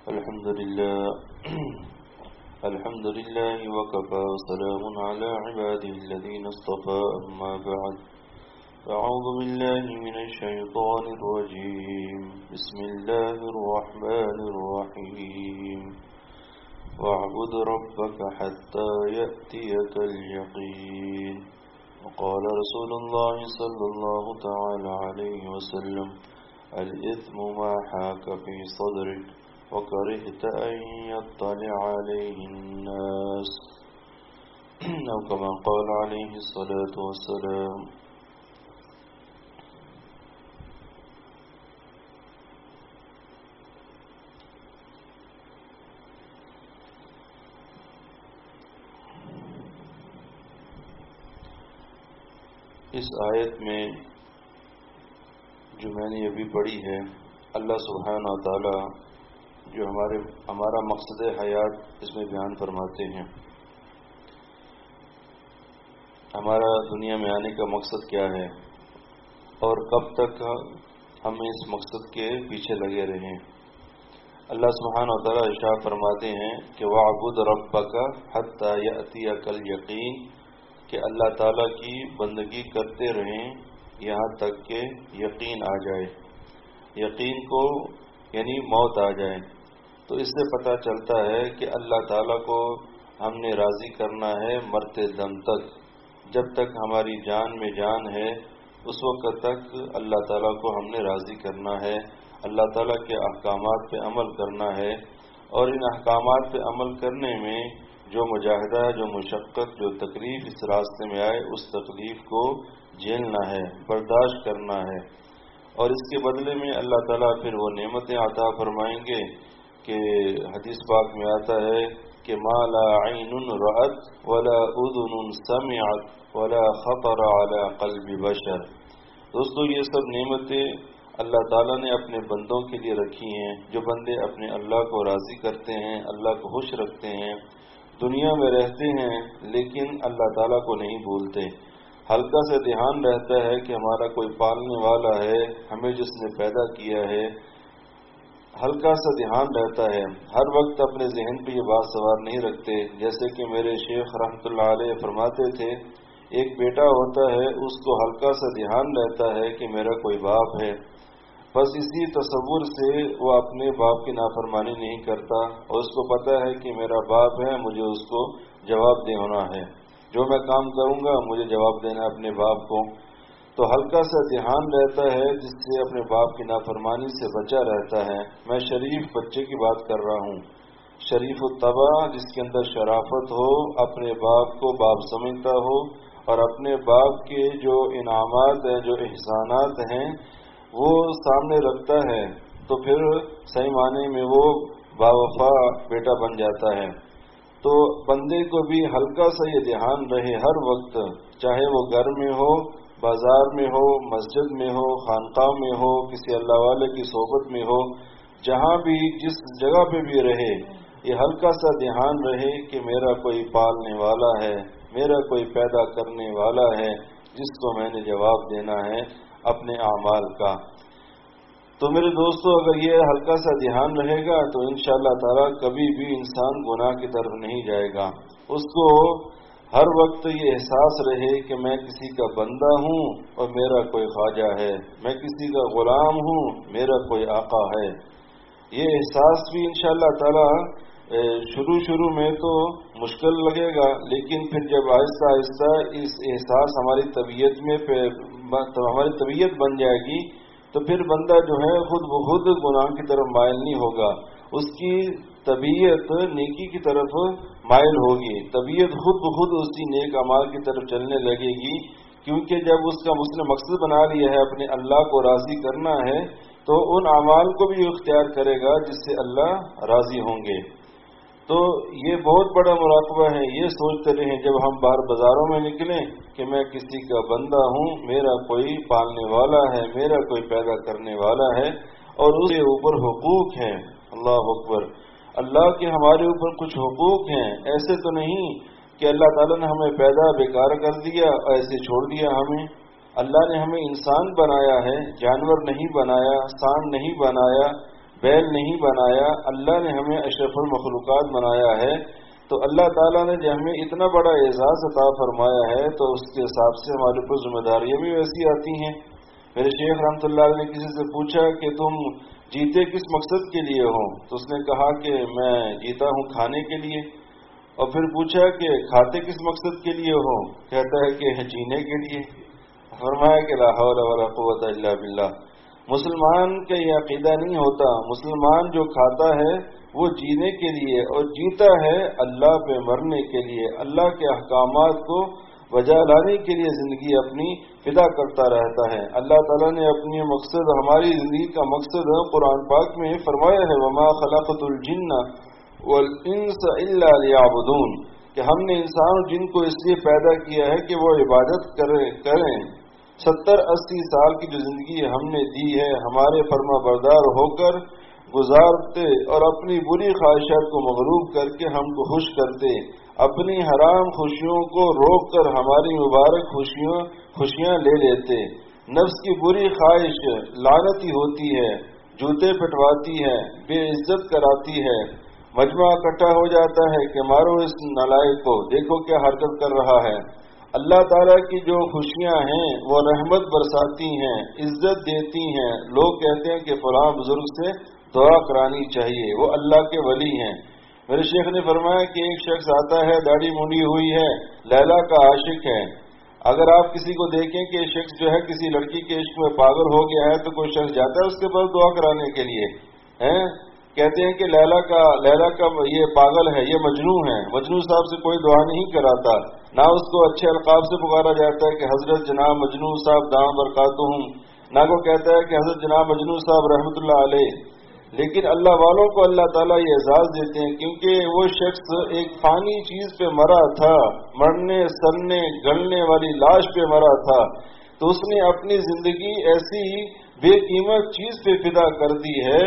الحمد لله الحمد لله وكفى وسلام على عباده الذين اصطفى أما بعد أعوذ بالله من الشيطان الرجيم بسم الله الرحمن الرحيم واعبد ربك حتى يأتيك اليقين وقال رسول الله صلى الله تعالى عليه وسلم الإثم ما حاك في صدرك وكرهت أن يطلع عليه الناس أو كما قال عليه الصلاة والسلام. اس آیت میں جو میں نے ابھی پڑھی ہے، اللہ سبحانہ وتعالی جو ہمارا مقصد حیات اس میں بیان فرماتے ہیں. ہمارا دنیا میں آنے کا مقصد کیا ہے اور کب تک ہم اس مقصد کے پیچھے لگے رہیں. اللہ سبحانہ وتعالی ارشاد فرماتے ہیں کہ وَاعْبُدْ رَبَّكَ حَتَّى يَأْتِيَكَ الْيَقِينُ، کہ اللہ تعالیٰ کی بندگی کرتے رہیں یہاں تک کہ یقین آ جائے. یقین کو یعنی موت آ جائے. تو اس سے پتہ چلتا ہے کہ اللہ تعالیٰ کو ہم نے راضی کرنا ہے مرتے دم تک. جب تک ہماری جان میں جان ہے اس وقت تک اللہ تعالیٰ کو ہم نے راضی کرنا ہے. اللہ تعالیٰ کے احکامات پہ عمل کرنا ہے، اور ان احکامات پہ عمل کرنے میں جو مجاہدہ، جو مشقت، جو تکلیف اس راستے میں آئے اس تکلیف کو جھیلنا ہے، برداشت کرنا ہے. اور اس کے بدلے میں اللہ تعالیٰ پھر وہ نعمتیں عطا فرمائیں گے کہ حدیث پاک میں آتا ہے کہ ما لا عین رأت ولا اذن سمعت ولا خطر على قلب بشر. دوستو، یہ سب نعمتیں اللہ تعالیٰ نے اپنے بندوں کے لیے رکھی ہیں. جو بندے اپنے اللہ کو راضی کرتے ہیں، اللہ کو خوش رکھتے ہیں، دنیا میں رہتے ہیں لیکن اللہ تعالیٰ کو نہیں بھولتے. ہلکا سے دھیان رہتا ہے کہ ہمارا کوئی پالنے والا ہے، ہمیں جس نے پیدا کیا ہے، ہلکا سا دھیان رہتا ہے. ہر وقت اپنے ذہن پہ یہ بات سوار نہیں رکھتے. جیسے کہ میرے شیخ رحمۃ اللہ علیہ فرماتے تھے، ایک بیٹا ہوتا ہے اس کو ہلکا سا دھیان رہتا ہے کہ میرا کوئی باپ ہے، بس اسی تصور سے وہ اپنے باپ کی نافرمانی نہیں کرتا، اور اس کو پتہ ہے کہ میرا باپ ہے، مجھے اس کو جواب دینا ہے، جو میں کام کروں گا مجھے جواب دینا ہے اپنے باپ کو. تو ہلکا سا دھیان رہتا ہے جس سے اپنے باپ کی نافرمانی سے بچا رہتا ہے. میں شریف بچے کی بات کر رہا ہوں، شریف الطبع، جس کے اندر شرافت ہو، اپنے باپ کو باپ سمجھتا ہو، اور اپنے باپ کے جو انعامات ہیں، جو احسانات ہیں وہ سامنے رکھتا ہے، تو پھر صحیح معنی میں وہ باوفا بیٹا بن جاتا ہے. تو بندے کو بھی ہلکا سا یہ دھیان رہے ہر وقت، چاہے وہ گھر میں ہو، بازار میں ہو، مسجد میں ہو، خانقاہ میں ہو، کسی اللہ والے کی صحبت میں ہو، جہاں بھی جس جگہ پہ بھی رہے، یہ ہلکا سا دھیان رہے کہ میرا کوئی پالنے والا ہے، میرا کوئی پیدا کرنے والا ہے جس کو میں نے جواب دینا ہے اپنے اعمال کا. تو میرے دوستو، اگر یہ ہلکا سا دھیان رہے گا تو انشاءاللہ تعالی کبھی بھی انسان گناہ کی طرف نہیں جائے گا. اس کو ہر وقت یہ احساس رہے کہ میں کسی کا بندہ ہوں اور میرا کوئی خواجہ ہے، میں کسی کا غلام ہوں، میرا کوئی آقا ہے. یہ احساس بھی انشاءاللہ تعالی شروع میں تو مشکل لگے گا، لیکن پھر جب آہستہ آہستہ اس احساس ہماری طبیعت بن جائے گی تو پھر بندہ جو ہے خود بخود گناہ کی طرف مائل نہیں ہوگا. اس کی طبیعت نیکی کی طرف مائل ہوگی، طبیعت خود بخود اسی نیک اعمال کی طرف چلنے لگے گی، کیونکہ جب اس کا مقصد بنا لیا ہے اپنے اللہ کو راضی کرنا ہے تو ان اعمال کو بھی اختیار کرے گا جس سے اللہ راضی ہوں گے. تو یہ بہت بڑا مراقبہ ہے. یہ سوچتے رہیں جب ہم باہر بازاروں میں نکلیں کہ میں کسی کا بندہ ہوں، میرا کوئی پالنے والا ہے، میرا کوئی پیدا کرنے والا ہے، اور اس کے اوپر حقوق ہیں. اللہ اکبر. اللہ کے ہمارے اوپر کچھ حقوق ہیں. ایسے تو نہیں کہ اللہ تعالیٰ نے ہمیں پیدا بیکار کر دیا اور ایسے چھوڑ دیا ہمیں. اللہ نے ہمیں انسان بنایا ہے، جانور نہیں بنایا، سانڈ نہیں بنایا. بیل نہیں بنایا، اللہ نے ہمیں اشرف المخلوقات بنایا ہے، تو اللہ تعالیٰ نے جو ہمیں اتنا بڑا اعزاز عطا فرمایا ہے تو اس کے حساب سے ہمارے اوپر ذمہ داریاں بھی ویسی آتی ہیں۔ میرے شیخ رحمۃ اللہ علیہ نے کسی سے پوچھا کہ تم جیتے کس مقصد کے لیے ہو؟ تو اس نے کہا کہ میں جیتا ہوں کھانے کے لیے۔ اور پھر پوچھا کہ کھاتے کس مقصد کے لیے ہو؟ کہتا ہے کہ جینے کے لیے۔ فرمایا کہ لا حول ولا قوت الا باللہ۔ مسلمان کا یہ عقیدہ نہیں ہوتا، مسلمان جو کھاتا ہے وہ جینے کے لیے اور جیتا ہے اللہ پہ مرنے کے لیے، اللہ کے احکامات کو بجا لانے کے لیے زندگی اپنی فدا کرتا رہتا ہے۔ اللہ تعالیٰ نے اپنی مقصد، ہماری زندگی کا مقصد قرآن پاک میں فرمایا ہے وما خلقت الجن والانس الا لیعبدون، کہ ہم نے انسان اور جن کو اس لیے پیدا کیا ہے کہ وہ عبادت کریں۔ 70-80 سال کی جو زندگی ہم نے دی ہے ہمارے فرما بردار ہو کر گزارتے اور اپنی بری خواہشات کو مغلوب کر کے ہم کو خوش کرتے، اپنی حرام خوشیوں کو روک کر ہماری مبارک خوشیاں لے لیتے۔ نفس کی بری خواہش لعنتی ہوتی ہے، جوتے پٹواتی ہے، بے عزت کراتی ہے، مجمع اکٹھا ہو جاتا ہے کہ مارو اس نالائق کو، دیکھو کیا حرکت کر رہا ہے۔ اللہ تعالیٰ کی جو خوشیاں ہیں وہ رحمت برساتی ہیں، عزت دیتی ہیں، لوگ کہتے ہیں کہ فلاں بزرگ سے دعا کرانی چاہیے، وہ اللہ کے ولی ہیں۔ میرے شیخ نے فرمایا کہ ایک شخص آتا ہے، داڑھی منڈی ہوئی ہے، لیلا کا عاشق ہے۔ اگر آپ کسی کو دیکھیں کہ شخص جو ہے کسی لڑکی کے عشق میں پاگل ہو گیا ہے تو کوئی شخص جاتا ہے اس کے پاس دعا کرانے کے لیے؟ کہتے ہیں کہ لیلا کا یہ پاگل ہے، یہ مجنون ہے، مجنون صاحب سے کوئی دعا نہیں کراتا، نہ اس کو اچھے القاب سے پکارا جاتا ہے کہ حضرت جناب مجنون صاحب دام برکاتہم، نہ کو کہتا ہے کہ حضرت جناب مجنون صاحب رحمۃ اللہ علیہ۔ لیکن اللہ والوں کو اللہ تعالیٰ یہ اعزاز دیتے ہیں کیونکہ وہ شخص ایک فانی چیز پہ مرا تھا، مرنے سڑنے گلنے والی لاش پہ مرا تھا، تو اس نے اپنی زندگی ایسی بے قیمت چیز پہ فدا کر دی ہے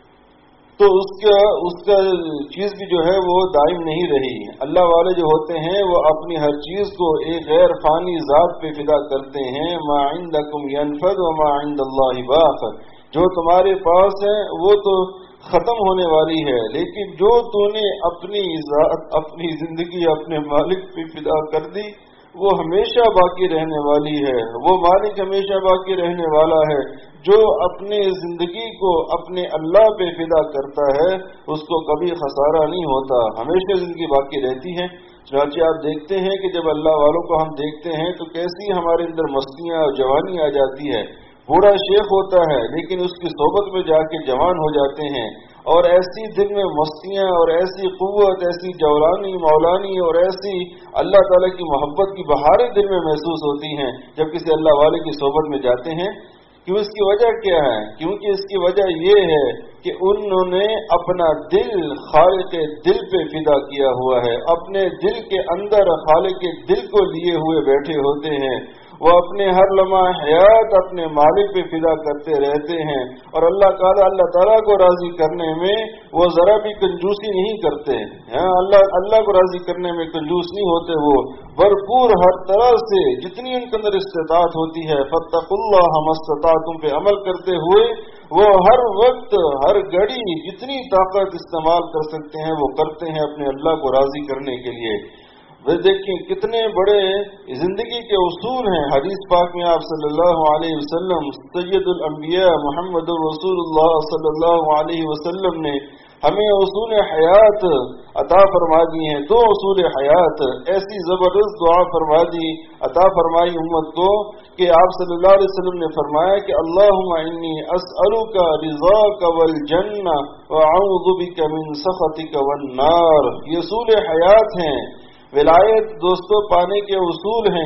تو اس کا چیز بھی جو ہے وہ دائم نہیں رہی۔ اللہ والے جو ہوتے ہیں وہ اپنی ہر چیز کو ایک غیر فانی ذات پہ فدا کرتے ہیں۔ ما عندکم ینفد وما عند اللہ باق، جو تمہارے پاس ہے وہ تو ختم ہونے والی ہے، لیکن جو تو نے اپنی ذات اپنی زندگی اپنے مالک پہ فدا کر دی وہ ہمیشہ باقی رہنے والی ہے، وہ مالک ہمیشہ باقی رہنے والا ہے۔ جو اپنی زندگی کو اپنے اللہ پہ فدا کرتا ہے اس کو کبھی خسارہ نہیں ہوتا، ہمیشہ زندگی باقی رہتی ہے۔ چنانچہ آپ دیکھتے ہیں کہ جب اللہ والوں کو ہم دیکھتے ہیں تو کیسی ہمارے اندر مستیاں اور جوانی آ جاتی ہے۔ بوڑھا شیخ ہوتا ہے لیکن اس کی صحبت میں جا کے جوان ہو جاتے ہیں، اور ایسی دل میں مستیاں اور ایسی قوت، ایسی جولانی مولانی اور ایسی اللہ تعالیٰ کی محبت کی بہاریں دل میں محسوس ہوتی ہیں جب کسی اللہ والے کی صحبت میں جاتے ہیں۔ کیوں؟ اس کی وجہ کیا ہے؟ کیونکہ اس کی وجہ یہ ہے کہ انہوں نے اپنا دل خالق دل پہ فدا کیا ہوا ہے، اپنے دل کے اندر خالق دل کو لیے ہوئے بیٹھے ہوتے ہیں، وہ اپنے ہر لمحہ حیات اپنے مالک پہ فدا کرتے رہتے ہیں، اور اللہ تعالیٰ کو راضی کرنے میں وہ ذرا بھی کنجوسی نہیں کرتے ہیں۔ اللہ کو راضی کرنے میں کنجوس نہیں ہوتے، وہ بھرپور ہر طرح سے جتنی ان کے اندر استطاعت ہوتی ہے فاتقوا اللہ ما استطعتم پہ عمل کرتے ہوئے وہ ہر وقت ہر گھڑی جتنی طاقت استعمال کر سکتے ہیں وہ کرتے ہیں اپنے اللہ کو راضی کرنے کے لیے۔ وہ دیکھیں کتنے بڑے زندگی کے اصول ہیں۔ حدیث پاک میں آپ صلی اللہ علیہ وسلم سید الانبیاء محمد رسول اللہ صلی اللہ علیہ وسلم نے ہمیں اصول حیات عطا فرما دی ہیں۔ دو اصول حیات ایسی زبردست دعا فرما دی عطا فرمائی امت کو کہ آپ صلی اللہ علیہ وسلم نے فرمایا کہ اللہم انی اسألک رضاک والجنہ واعوذ بک من سخطک والنار، یہ اصول حیات ہیں۔ ولایت دوستو پانے کے اصول ہیں،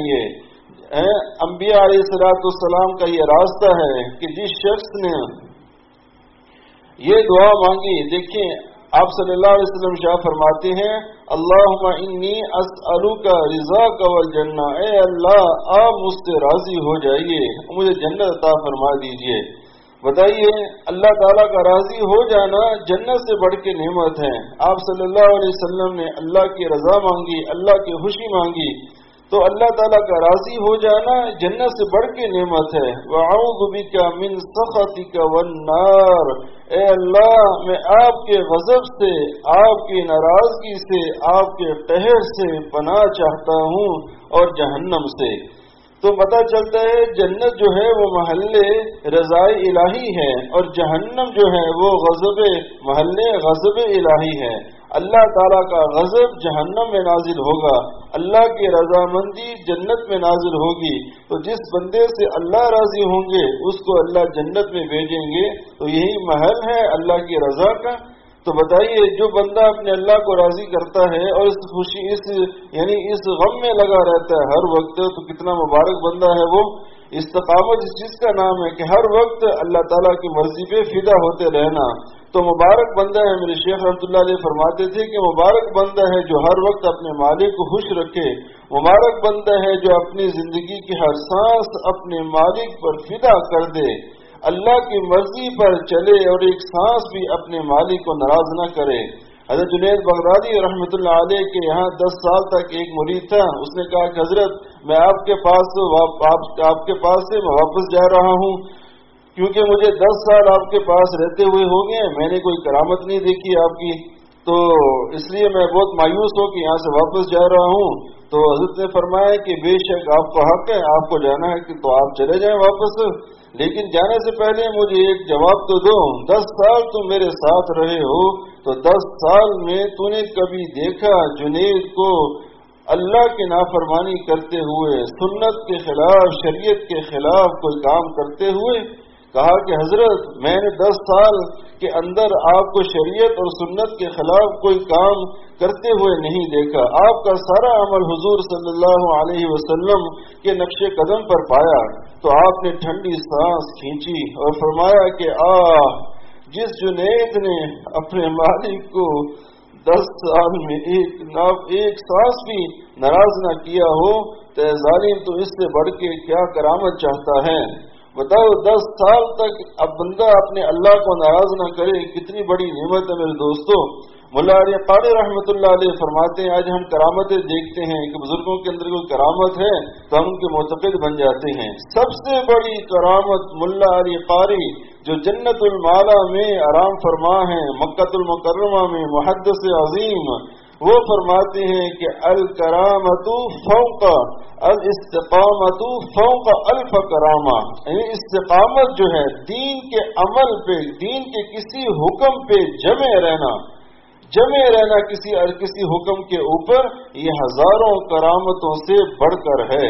یہ انبیاء علیہ السلام کا یہ راستہ ہے کہ جس شخص نے یہ دعا مانگی، دیکھیں آپ صلی اللہ علیہ وسلم شاہ فرماتے ہیں اللہم انی اسألک رضاک والجنہ، اے اللہ آپ مجھ سے راضی ہو جائیے، مجھے جنت عطا فرما دیجئے۔ بتائیے اللہ تعالیٰ کا راضی ہو جانا جنت سے بڑھ کے نعمت ہے۔ آپ صلی اللہ علیہ وسلم نے اللہ کی رضا مانگی، اللہ کی خوشی مانگی، تو اللہ تعالیٰ کا راضی ہو جانا جنت سے بڑھ کے نعمت ہے۔ وَأَعُوذُ بِكَ مِن سَخَطِكَ وَالنَّارِ، اے اللہ میں آپ کے غضب سے، آپ کی ناراضگی سے، آپ کے قہر سے پناہ چاہتا ہوں اور جہنم سے۔ تو پتہ چلتا ہے جنت جو ہے وہ محل رضائے الہی ہے، اور جہنم جو ہے وہ محل غضب الہی ہے۔ اللہ تعالیٰ کا غضب جہنم میں نازل ہوگا، اللہ کی رضامندی جنت میں نازل ہوگی۔ تو جس بندے سے اللہ راضی ہوں گے اس کو اللہ جنت میں بھیجیں گے، تو یہی محل ہے اللہ کی رضا کا۔ تو بتائیے جو بندہ اپنے اللہ کو راضی کرتا ہے اور اس خوشی اس غم میں لگا رہتا ہے ہر وقت، تو کتنا مبارک بندہ ہے وہ۔ استقامت اس چیز کا نام ہے کہ ہر وقت اللہ تعالیٰ کی مرضی پہ فدا ہوتے رہنا۔ تو مبارک بندہ ہے، میرے شیخ رحمۃ اللہ علیہ فرماتے تھے کہ مبارک بندہ ہے جو ہر وقت اپنے مالک کو خوش رکھے، مبارک بندہ ہے جو اپنی زندگی کی ہر سانس اپنے مالک پر فدا کر دے، اللہ کی مرضی پر چلے اور ایک سانس بھی اپنے مالک کو ناراض نہ کرے۔ حضرت جنید بغدادی رحمۃ اللہ علیہ کے یہاں 10 سال تک ایک مرید تھا، اس نے کہا کہ حضرت میں آپ کے پاس سے میں واپس جا رہا ہوں، کیونکہ مجھے 10 سال آپ کے پاس رہتے ہوئے ہو گئے، میں نے کوئی کرامت نہیں دیکھی آپ کی، تو اس لیے میں بہت مایوس ہو کہ یہاں سے واپس جا رہا ہوں۔ تو حضرت نے فرمایا کہ بے شک آپ کو حق ہے، آپ کو جانا ہے کہ تو آپ چلے جائیں واپس، لیکن جانے سے پہلے مجھے ایک جواب تو دو۔ 10 سال تم میرے ساتھ رہے ہو، تو 10 سال میں تو نے کبھی دیکھا جنید کو اللہ کی نافرمانی کرتے ہوئے، سنت کے خلاف، شریعت کے خلاف کوئی کام کرتے ہوئے؟ کہا کہ حضرت میں نے 10 سال کے اندر آپ کو شریعت اور سنت کے خلاف کوئی کام کرتے ہوئے نہیں دیکھا، آپ کا سارا عمل حضور صلی اللہ علیہ وسلم کے نقش قدم پر پایا۔ تو آپ نے ٹھنڈی سانس کھینچی اور فرمایا کہ جس جنید نے اپنے مالک کو 10 سال میں ایک سانس بھی ناراض نہ کیا ہو، تو ظالم تو اس سے بڑھ کے کیا کرامت چاہتا ہے؟ بتاؤ 10 سال تک اب بندہ اپنے اللہ کو ناراض نہ کرے، کتنی بڑی نعمت ہے میرے دوستو۔ مولا علی قاری رحمۃ اللہ علیہ فرماتے ہیں آج ہم کرامتیں دیکھتے ہیں کہ بزرگوں کے اندر کوئی کرامت ہے تو ہم ان کے معتقد بن جاتے ہیں۔ سب سے بڑی کرامت مولا علی قاری جو جنت المالا میں آرام فرما ہیں، مکہ المکرمہ میں محدث عظیم، وہ فرماتے ہیں کہ الکرامت فوق الاستقامت فوق الف کرامہ، یعنی استقامت جو ہے دین کے عمل پہ، دین کے کسی حکم پہ جمے رہنا کسی حکم کے اوپر، یہ ہزاروں کرامتوں سے بڑھ کر ہے۔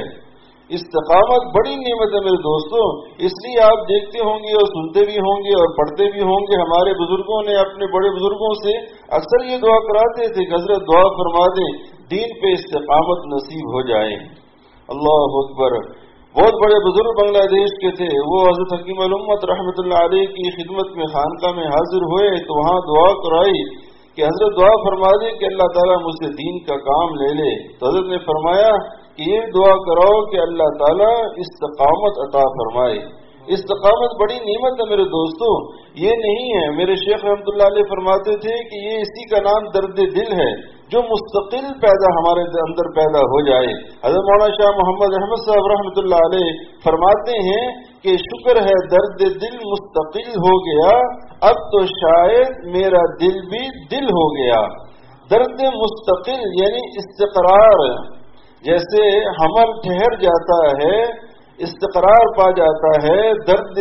استقامت بڑی نعمت ہے میرے دوستوں، اس لیے آپ دیکھتے ہوں گے اور سنتے بھی ہوں گے اور پڑھتے بھی ہوں گے، ہمارے بزرگوں نے اپنے بڑے بزرگوں سے اکثر یہ دعا کراتے تھے کہ حضرت دعا فرما دیں دین پہ استقامت نصیب ہو جائے۔ اللہ اکبر۔ بہت بڑے بزرگ بنگلہ دیش کے تھے، وہ حضرت حکیم الامت رحمۃ اللہ علیہ کی خدمت میں خانقاہ میں حاضر ہوئے تو وہاں دعا کرائی کہ حضرت دعا فرما دے کہ اللہ تعالیٰ مجھ سے دین کا کام لے لے۔ تو حضرت نے فرمایا کہ یہ دعا کراؤ کہ اللہ تعالیٰ استقامت عطا فرمائے۔ استقامت بڑی نعمت ہے میرے دوستو، یہ نہیں ہے، میرے شیخ رحمۃ اللہ علیہ فرماتے تھے کہ یہ اسی کا نام درد دل ہے جو مستقل ہمارے اندر پیدا ہو جائے۔ حضرت مولانا شاہ محمد احمد صاحب رحمۃ اللہ علیہ فرماتے ہیں کہ شکر ہے درد دل مستقل ہو گیا، اب تو شاید میرا دل بھی دل ہو گیا۔ درد مستقل یعنی استقرار، جیسے حمل ٹھہر جاتا ہے، استقرار پا جاتا ہے، درد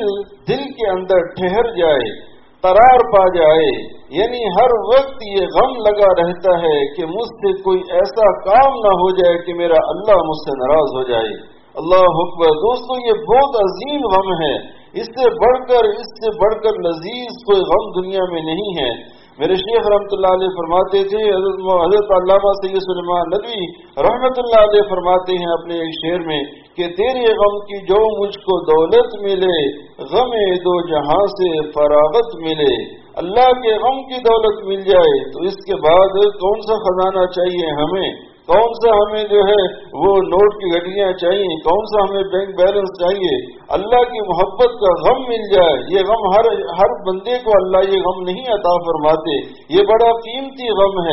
دل کے اندر ٹھہر جائے، قرار پا جائے، یعنی ہر وقت یہ غم لگا رہتا ہے کہ مجھ سے کوئی ایسا کام نہ ہو جائے کہ میرا اللہ مجھ سے ناراض ہو جائے۔ اللہ اکبر۔ دوستو یہ بہت عظیم غم ہے، اس سے بڑھ کر لذیذ کوئی غم دنیا میں نہیں ہے۔ میرے شیخ رحمۃ اللہ علیہ فرماتے تھے، حضرت علامہ سید سلیمان ندوی رحمۃ اللہ علیہ فرماتے ہیں اپنے ایک شعر میں کہ تیرے غم کی جو مجھ کو دولت ملے، غم دو جہاں سے فراغت ملے۔ اللہ کے غم کی دولت مل جائے تو اس کے بعد کون سا خزانہ چاہیے ہمیں، کون سا ہمیں جو ہے وہ نوٹ کی گڈیاں چاہیے، کون سا ہمیں بینک بیلنس چاہیے۔ اللہ کی محبت کا غم مل جائے، یہ غم ہر بندے کو اللہ یہ غم نہیں عطا فرماتے، یہ بڑا قیمتی غم ہے۔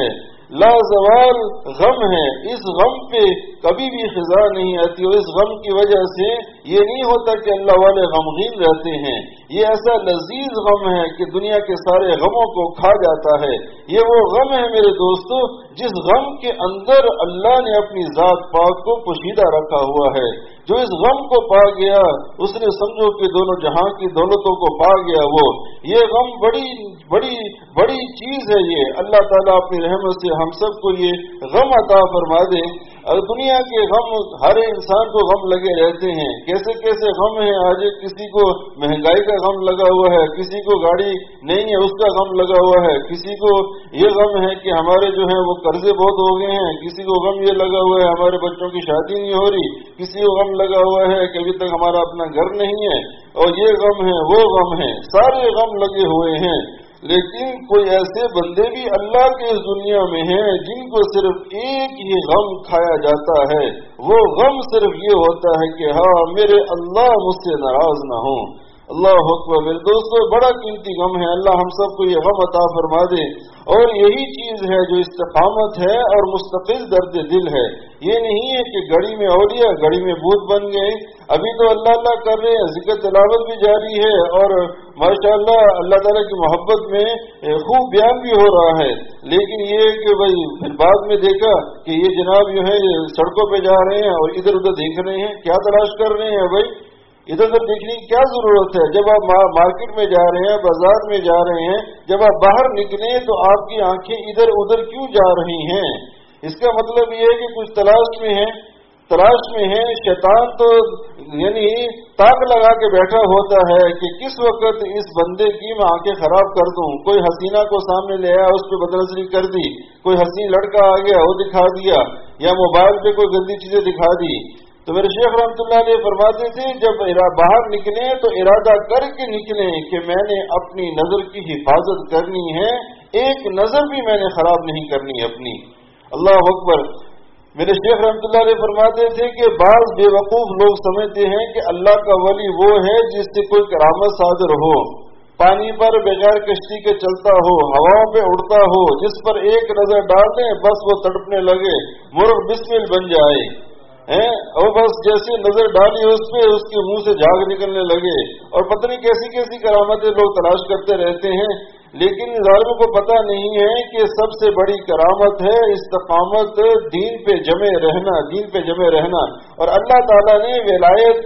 लाजवाल गम है, इस गम पे कभी भी खिजा नहीं आती, और इस गम की वजह से ये नहीं होता कि अल्लाह वाले गमगीन रहते हैं। ये ऐसा लजीज गम है कि दुनिया के सारे गमों को खा जाता है। ये वो गम है मेरे दोस्तों जिस गम के अंदर अल्लाह ने अपनी जात पाक को पोशीदा रखा हुआ है। जो इस गम को पा गया उसने समझो कि दोनों जहां की दौलतों को पा गया। वो ये गम बड़ी बड़ी बड़ी चीज है। ये अल्लाह ताला अपनी रहमत से हम सबको ये गम अता फरमा दे। और दुनिया के गम हर इंसान को गम लगे रहते हैं, कैसे कैसे गम है। आज किसी को महंगाई का गम लगा हुआ है, किसी को गाड़ी नहीं है उसका गम लगा हुआ है, किसी को ये गम है कि हमारे जो है वो कर्जे बहुत हो गए हैं, किसी को गम ये लगा हुआ है हमारे बच्चों की शादी नहीं हो रही, किसी को गम लगा हुआ है कि अभी तक हमारा अपना घर नहीं है, और ये गम है वो गम है, सारे गम लगे हुए हैं। लेकिन कोई ऐसे बंदे भी अल्लाह के इस दुनिया में हैं जिनको सिर्फ एक ही गम खाया जाता है। वो गम सिर्फ ये होता है कि हाँ मेरे अल्लाह मुझसे नाराज ना हो। अल्लाह अकबर। मेरे दोस्तों बड़ा कीमती गम है, अल्लाह हम सबको ये गम अता फरमा दे। और यही चीज है जो इस्तिकामत है और मुस्तकिल दर्द दिल है। ये नहीं है कि घड़ी में औलिया घड़ी में भूत बन गए। अभी तो अल्लाह अल्लाह कर रहे हैं, जिक्र तिलावत भी जारी है और माशाअल्लाह अल्लाह ताला की मोहब्बत में खूब बयान भी हो रहा है। लेकिन ये कि भाई फिर बाद में देखा कि ये जनाब जो है सड़कों पे जा रहे हैं और इधर उधर देख रहे हैं, क्या तलाश कर रहे हैं भाई? इधर उधर देखने की क्या जरूरत है? जब आप मार्केट में जा रहे हैं, बाजार में जा रहे हैं, जब आप बाहर निकले तो आपकी आंखें इधर उधर क्यों जा रही हैं? इसका मतलब ये है कि कुछ तलाश में है, तलाश में है। शैतान तो यानी ताक लगा के बैठा होता है कि किस वक्त इस बंदे की मैं आंखें खराब कर दूं। कोई हसीना को सामने ले आया, उस पर बदनजरी कर दी, कोई हसीन लड़का आ गया वो दिखा दिया, या मोबाइल पे कोई गंदी चीजें दिखा दी। तो मेरे शेख रहमतुल्लाह अलैह फरमाते थे जब बाहर निकले तो इरादा करके निकले कि मैंने अपनी नजर की हिफाजत करनी है, एक नजर भी मैंने खराब नहीं करनी अपनी। अल्लाह अकबर। मेरे शेख रहमतुल्लाह अलैह फरमाते थे कि बाज बेवकूफ लोग समझते हैं कि अल्लाह का वली वो है जिससे कोई करामत सादर हो, पानी पर बगैर कश्ती के चलता हो, हवाओं पे उड़ता हो, जिस पर एक नजर डाल दें बस वो तड़पने लगे, मुर्ग बिस्मिल बन जाए हैं, और बस जैसे नजर डाली उस पे उसके मुंह से झाग निकलने लगे, और पता नहीं कैसी कैसी करामतें लोग तलाश करते रहते हैं। लेकिन जालिमों को पता नहीं है कि सबसे बड़ी करामत है इस्तिकामत, दीन पे जमे रहना, दीन पे जमे रहना। और अल्लाह ताला ने विलायत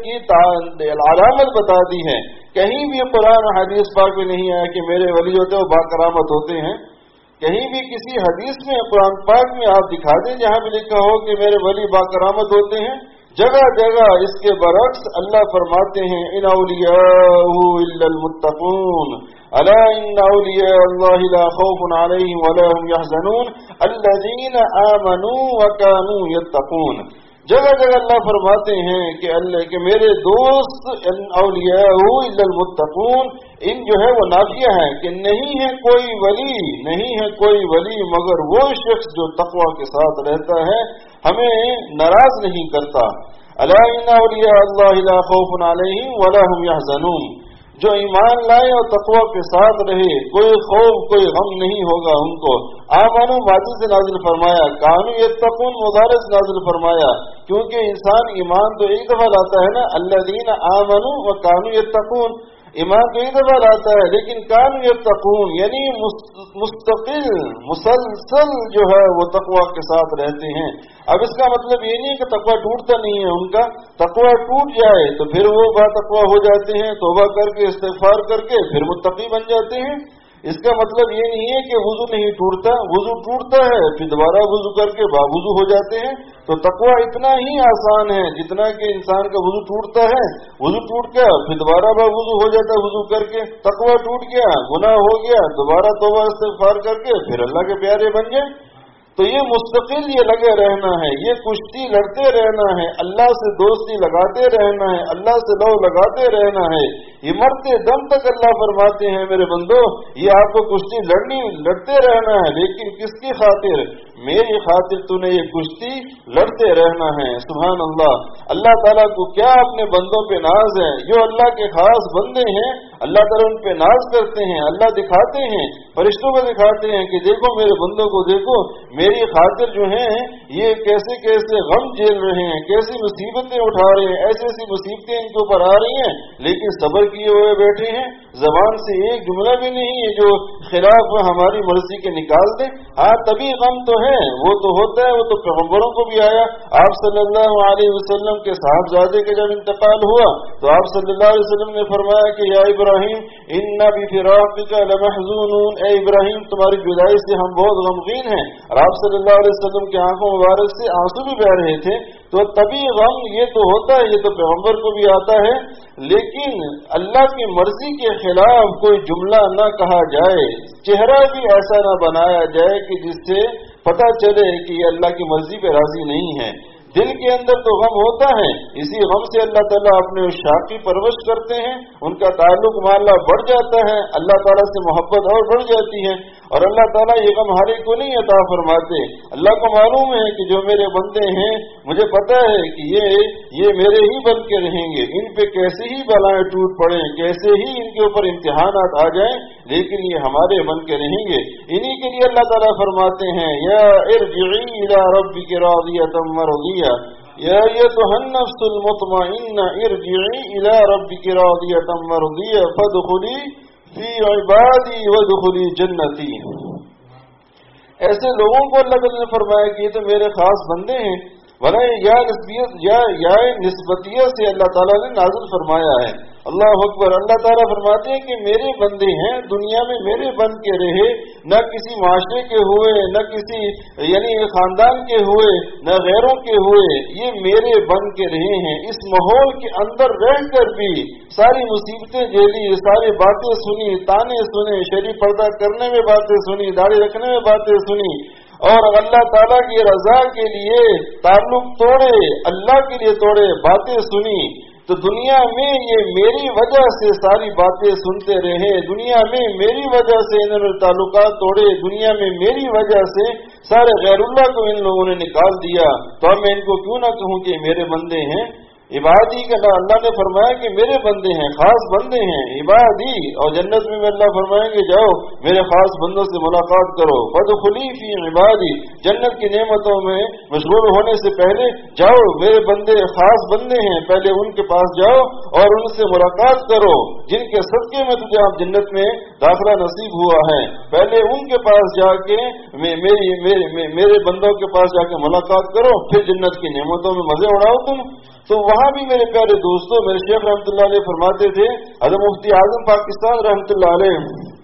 की अलामत बता दी है। कहीं भी कुरान हदीस पाक में नहीं आया कि मेरे वली होते हैं वो बाकरामत होते हैं। कहीं भी किसी हदीस में कुरान पाक में आप दिखा दें जहां भी लिखा हो कि मेरे वली बाकरामत होते हैं। जगह जगह इसके बरक्स अल्लाह फरमाते हैं इन औलियाहु इल्लल मुत्तकून अला इन औलिया अल्लाहि ला खौफुन अलैहिम वला हुम यहज़नून अल्लज़ीना आमनू व कानू यत्तकून। जगह जगह अल्लाह फरमाते हैं कि अल्लाह के मेरे दोस्त औलियाहु इल्लल मुत्तकून, इन जो है वो नाफिया है कि नहीं है कोई वली, नहीं है कोई वली मगर वो शख्स जो तकवा के साथ रहता है, हमें नाराज नहीं करता। अला इन्ना औलिया अल्लाहि ला खौफुन अलैहिम वला हुम यहज़नून, जो ईमान लाए और तकवा के साथ रहे, कोई खौफ कोई गम नहीं होगा उनको। आमनू मादी से नाजिल फरमाया, कानू यत्तकून मुदारिस नाजिल फरमाया, क्योंकि इंसान ईमान तो एक दफा लाता है ना, अल्लज़ीना आमनू व कानू यत्तकून, ईमान तो एक दफा लाता है, लेकिन कानू यत्तकून यानी मुस्तकिल मुसलसल जो है वो तकवा के साथ रहते हैं। अब इसका मतलब ये नहीं कि तकवा टूटता नहीं है उनका, तकवा टूट जाए तो फिर वो तकवा हो जाते हैं, तौबा करके इस्तिग़फ़ार करके फिर मुत्तक़ी बन जाते हैं। इसका मतलब ये नहीं है कि वुज़ू नहीं टूटता, वुज़ू टूटता है फिर दोबारा वुज़ू करके बावुज़ू हो जाते हैं। तो तकवा इतना ही आसान है जितना कि इंसान का वुज़ू टूटता है, वुज़ू टूट गया फिर दोबारा बावुज़ू हो जाता है वुज़ू करके, तकवा टूट गया गुनाह हो गया दोबारा तौबा इस्तिग़फ़ार करके फिर अल्लाह के प्यारे बन जाए। तो ये मुस्तकिल ये लगे रहना है, ये कुश्ती लड़ते रहना है, अल्लाह से दोस्ती लगाते रहना है, अल्लाह से लव लगाते रहना है, ये मरते दम तक अल्लाह फरमाते हैं मेरे बंदो ये आपको कुश्ती लड़ते रहना है। लेकिन किसकी खातिर? میری خاطر تو نے یہ کشتی لڑتے رہنا ہے۔ سبحان اللہ، اللہ تعالیٰ کو کیا اپنے بندوں پہ ناز ہے۔ جو اللہ کے خاص بندے ہیں اللہ تعالیٰ ان پہ ناز کرتے ہیں، اللہ دکھاتے ہیں، فرشتوں کو دکھاتے ہیں کہ دیکھو میرے بندوں کو، دیکھو میری خاطر جو ہیں یہ کیسے کیسے غم جھیل رہے ہیں، کیسی مصیبتیں اٹھا رہے ہیں، ایسی ایسی مصیبتیں ان کے اوپر آ رہی ہیں لیکن صبر کیے ہوئے بیٹھے ہیں، زبان سے ایک جملہ بھی نہیں ہے جو خلاف ہماری مرضی کے نکال دیں۔ ہاں تبھی غم تو ہے، وہ تو ہوتا ہے، وہ تو پیغمبروں کو بھی آیا۔ آپ صلی اللہ علیہ وسلم کے صاحبزادے کا جب انتقال ہوا تو آپ صلی اللہ علیہ وسلم نے فرمایا کہ یا ابراہیم انا بفراقک لمحزونون، اے ابراہیم تمہاری جدائی سے ہم بہت غمگین ہیں، اور آپ صلی اللہ علیہ وسلم کی آنکھوں مبارک سے آنسو بھی بہہ رہے تھے۔ تو تبھی غم یہ تو ہوتا ہے، یہ تو پیغمبر کو بھی آتا ہے، لیکن اللہ کی مرضی کے خلاف کوئی جملہ نہ کہا جائے، چہرہ بھی ایسا نہ بنایا جائے کہ جس سے پتہ چلے کہ یہ اللہ کی مرضی پہ راضی نہیں ہے۔ دل کے اندر تو غم ہوتا ہے، اسی غم سے اللہ تعالیٰ اپنے عشاق کی پرورش کرتے ہیں، ان کا تعلق معاملہ بڑھ جاتا ہے، اللہ تعالیٰ سے محبت اور بڑھ جاتی ہے، اور اللہ تعالیٰ یہ غم ہر ایک کو نہیں عطا فرماتے۔ اللہ کو معلوم ہے کہ جو میرے بندے ہیں مجھے پتا ہے کہ یہ میرے ہی بن کے رہیں گے، ان پہ کیسے ہی بلائیں ٹوٹ پڑیں، کیسے ہی ان کے اوپر امتحانات آ جائیں، لیکن یہ ہمارے بن کے رہیں گے۔ انہی کے لیے اللہ تعالیٰ فرماتے ہیں یا ارجعی الی ربک راضیۃ مرضیہ، یا ایتھا النفس المطمئنہ ارجعی الی ربک راضیۃ مرضیہ فادخلی فی عبادی وادخلی جنتی۔ ایسے لوگوں کو اللہ تعالیٰ نے فرمایا کہ یہ تو میرے خاص بندے ہیں، ولا یا نسبتیت سے اللہ تعالیٰ نے نازل فرمایا ہے۔ اللہ اکبر، اللہ تعالیٰ فرماتے ہیں کہ میرے بندے ہیں، دنیا میں میرے بن کے رہے، نہ کسی معاشرے کے ہوئے، نہ کسی یعنی خاندان کے ہوئے، نہ غیروں کے ہوئے، یہ میرے بن کے رہے ہیں۔ اس ماحول کے اندر رہ کر بھی ساری مصیبتیں جھیلی، ساری باتیں سنی، تانے سنے، شریف پردہ کرنے میں باتیں سنی، داڑھی رکھنے میں باتیں سنی، اور اللہ تعالیٰ کی رضا کے لیے تعلق توڑے، اللہ کے لیے توڑے، باتیں سنی، تو دنیا میں یہ میری وجہ سے ساری باتیں سنتے رہے، دنیا میں میری وجہ سے انہوں نے تعلقات توڑے، دنیا میں میری وجہ سے سارے غیر اللہ کو ان لوگوں نے نکال دیا، تو اب میں ان کو کیوں نہ کہوں کہ میرے بندے ہیں۔ عبادی کا اللہ نے فرمایا کہ میرے بندے ہیں، خاص بندے ہیں عبادی، اور جنت میں اللہ فرمائیں گے جاؤ میرے خاص بندوں سے ملاقات کرو، فادخلی فی عبادی، جنت کی نعمتوں میں مشغول ہونے سے پہلے جاؤ میرے بندے خاص بندے ہیں، پہلے ان کے پاس جاؤ اور ان سے ملاقات کرو جن کے صدقے میں تجھے آپ جنت میں داخلہ نصیب ہوا ہے، پہلے ان کے پاس جا کے میرے بندوں کے پاس جا کے ملاقات کرو، پھر جنت کی نعمتوں میں مزے اڑاؤ تم۔ تو وہاں بھی میرے پیارے دوستوں، میرے شیخ رحمۃ اللہ علیہ فرماتے تھے، حضرت مفتی اعظم پاکستان رحمۃ اللہ علیہ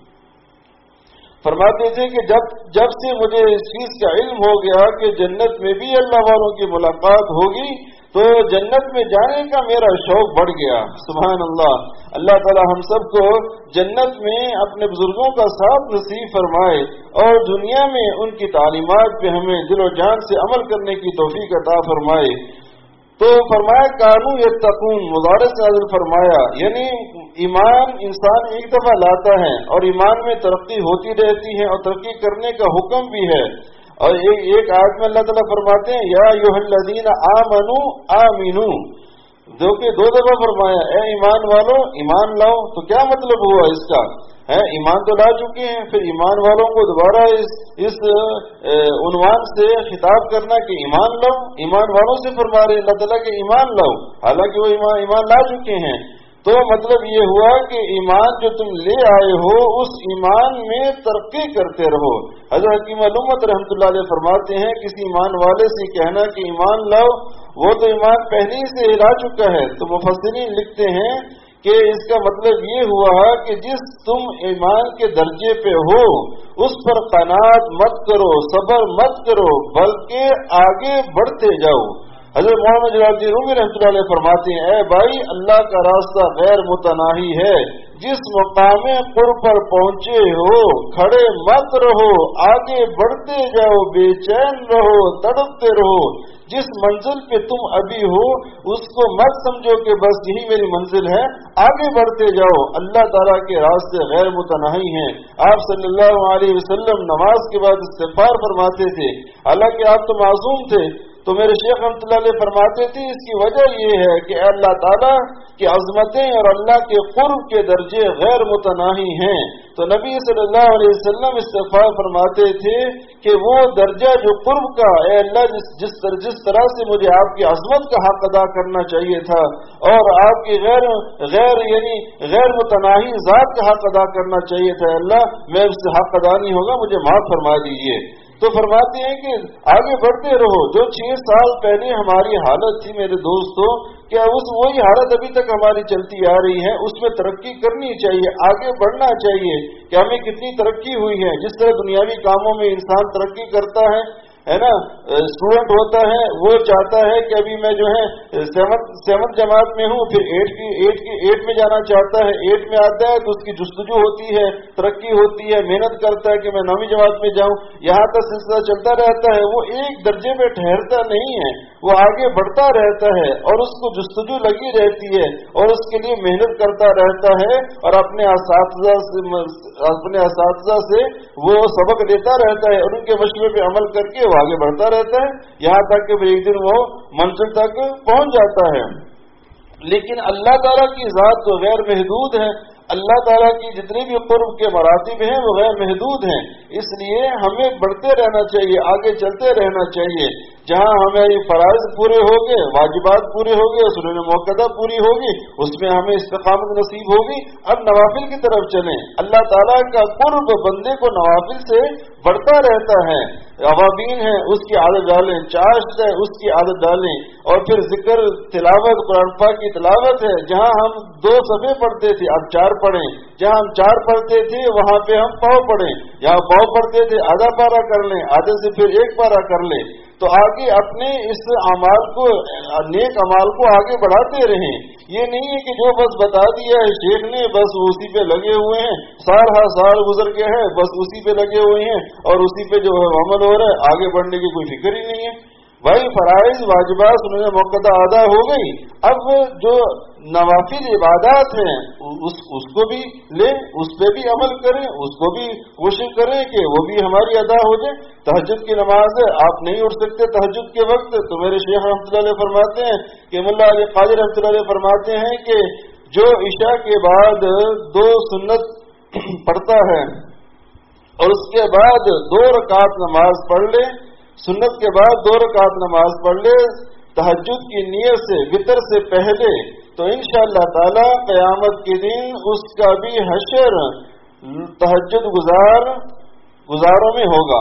فرماتے تھے کہ جب سے مجھے اس چیز کا علم ہو گیا کہ جنت میں بھی اللہ والوں کی ملاقات ہوگی تو جنت میں جانے کا میرا شوق بڑھ گیا۔ سبحان اللہ، اللہ تعالی ہم سب کو جنت میں اپنے بزرگوں کا ساتھ نصیب فرمائے اور دنیا میں ان کی تعلیمات پہ ہمیں دل و جان سے عمل کرنے کی توفیق عطا فرمائے۔ تو فرمایا کانو یتقون، مضارع سے نازل فرمایا، یعنی ایمان انسان ایک دفعہ لاتا ہے اور ایمان میں ترقی ہوتی رہتی ہے اور ترقی کرنے کا حکم بھی ہے، اور ایک آیت میں اللہ تعالیٰ فرماتے ہیں یا ایھا الذین آمنوا آمنو، جو کہ دو دفعہ فرمایا اے ایمان والو ایمان لاؤ، تو کیا مطلب ہوا اس کا ہے؟ ایمان تو لا چکے ہیں، پھر ایمان والوں کو دوبارہ اس عنوان سے خطاب کرنا کہ ایمان لاؤ، ایمان والوں سے فرما رہے اللہ تعالیٰ کہ ایمان لاؤ، حالانکہ وہ ایمان لا چکے ہیں۔ تو مطلب یہ ہوا کہ ایمان جو تم لے آئے ہو اس ایمان میں ترقی کرتے رہو۔ حضرت حکیم علومت رحمۃ اللہ علیہ فرماتے ہیں کسی ایمان والے سے کہنا کہ ایمان لاؤ، وہ تو ایمان پہلے ہی سے لا چکا ہے، تو مفسرین لکھتے ہیں کہ اس کا مطلب یہ ہوا کہ جس تم ایمان کے درجے پہ ہو اس پر قناعت مت کرو، صبر مت کرو، بلکہ آگے بڑھتے جاؤ۔ حضرت محمد جلال الدین رومی رحمۃ اللہ علیہ فرماتے ہیں اے بھائی، اللہ کا راستہ غیر متناہی ہے، जिस मकाम कुर्ब पर पहुंचे हो खड़े मत रहो, आगे बढ़ते जाओ, बेचैन रहो, तड़पते रहो। जिस मंजिल पे तुम अभी हो उसको मत समझो कि बस यही मेरी मंजिल है, आगे बढ़ते जाओ। अल्लाह ताला के रास्ते गैर मुतनाही हैं। आप सल्लल्लाहु अलैहि वसल्लम नमाज के बाद इस्तिग़फ़ार फरमाते थे, हालांकि आप तो मासूम थे। तो मेरे शेख रहमतुल्लाह अलैह फरमाते थे इसकी वजह ये है कि अल्लाह ताला की अज़मतें और अल्लाह के कुर्ब के दर्जे गैर मुतनाही हैं। तो नबी सल्लल्लाहु अलैहि वसल्लम इस्तिग़फ़ार फरमाते थे कि वो दर्जा जो कुर्ब का, ए अल्लाह जिस तरह से मुझे आपकी अज़मत का हक अदा करना चाहिए था और आपकी गैर मुतनाही ज़ात का हक अदा करना चाहिए था, अल्लाह मैं उससे हक अदा नहीं होगा, मुझे माफ़ फरमा दीजिए। तो फरमाते हैं कि आगे बढ़ते रहो। जो 6 साल पहले हमारी हालत थी मेरे दोस्तों, क्या वही हालत अभी तक हमारी चलती आ रही है? उसमें तरक्की करनी चाहिए, आगे बढ़ना चाहिए। कि हमें कितनी तरक्की हुई है। जिस तरह दुनियावी कामों में इंसान तरक्की करता है ना, स्टूडेंट होता है वो चाहता है कि अभी मैं जो है 7th जमात में हूँ, फिर 8 में जाना चाहता है, 8 में आता है तो उसकी जुस्तजू होती है, तरक्की होती है, मेहनत करता है कि मैं 9वीं जमात में जाऊँ। यहाँ तक सिलसिला चलता रहता है, वो एक दर्जे में ठहरता नहीं है, वो आगे बढ़ता रहता है और उसको जुस्तजू लगी रहती है और उसके लिए मेहनत करता रहता है और अपने असातिज़ा से वो सबक लेता रहता है और उनके मशवरे पे अमल करके आगे बढ़ता रहता है, यहाँ तक कि फिर एक दिन वो मंजिल तक पहुंच जाता है। लेकिन अल्लाह ताला की ज़ात तो गैर महदूद है। अल्लाह ताला की जितने भी कुर्ब के मरातिब हैं वो गैर महदूद हैं। इसलिए हमें बढ़ते रहना चाहिए, आगे चलते रहना चाहिए। जहाँ हमें ये फराइज़ पूरे हो गए, वाजिबात पूरे हो गए, सुन्नत मुअक्कदा पूरी होगी, उसमें हमें इस्तिक़ामत नसीब होगी। अब नवाफिल की तरफ चलें। अल्लाह ताला का कुर्ब बंदे को नवाफिल से बढ़ता रहता है। अवाबीन है उसकी आदत डालें, चाश्त है उसकी आदत डालें, और फिर जिक्र, तिलावत, कुरान पाक की तिलावत है। जहाँ हम 2 सफ़े पढ़ते थे अब 4 पढ़ें, जहाँ हम 4 पढ़ते थे वहाँ पे हम पाव पढ़ें, जहाँ पाव पढ़ते थे आधा पारा कर लें, आधे से फिर 1 पारा कर लें। तो आगे अपने इस अमाल को, नेक अमाल को आगे बढ़ाते रहें। ये नहीं है कि जो बस बता दिया है शेख ने बस उसी पे लगे हुए हैं, साल गुजर गए हैं बस उसी पे लगे हुए हैं और उसी पे जो है अमल हो रहा है, आगे बढ़ने की कोई फिक्र ही नहीं है। भाई फराइज वाजिबात सुन्नत मुअक्कदा अदा हो गई, अब जो नवाफिल इबादत हैं उसको भी ले, उस पे भी अमल करें, उसको भी कोशिश करें कि वो भी हमारी अदा हो जाए। तहज्जुद की नमाज है, आप नहीं उठ सकते तहज्जुद के वक्त, तो मेरे शेख रहमतुल्लाह अलैह फरमाते हैं कि मुल्ला अली कादिर रहमतुल्लाह अलैह फरमाते हैं कि जो इशा के बाद 2 सुन्नत पढ़ता है और उसके बाद 2 रकात नमाज पढ़ ले, सुन्नत के बाद 2 रकात नमाज पढ़ ले तहज्जुद की नियत से वितर से पहले, तो इंशाअल्लाह ताला क़यामत के दिन उसका भी हशर तहज्जुद गुजारों में होगा।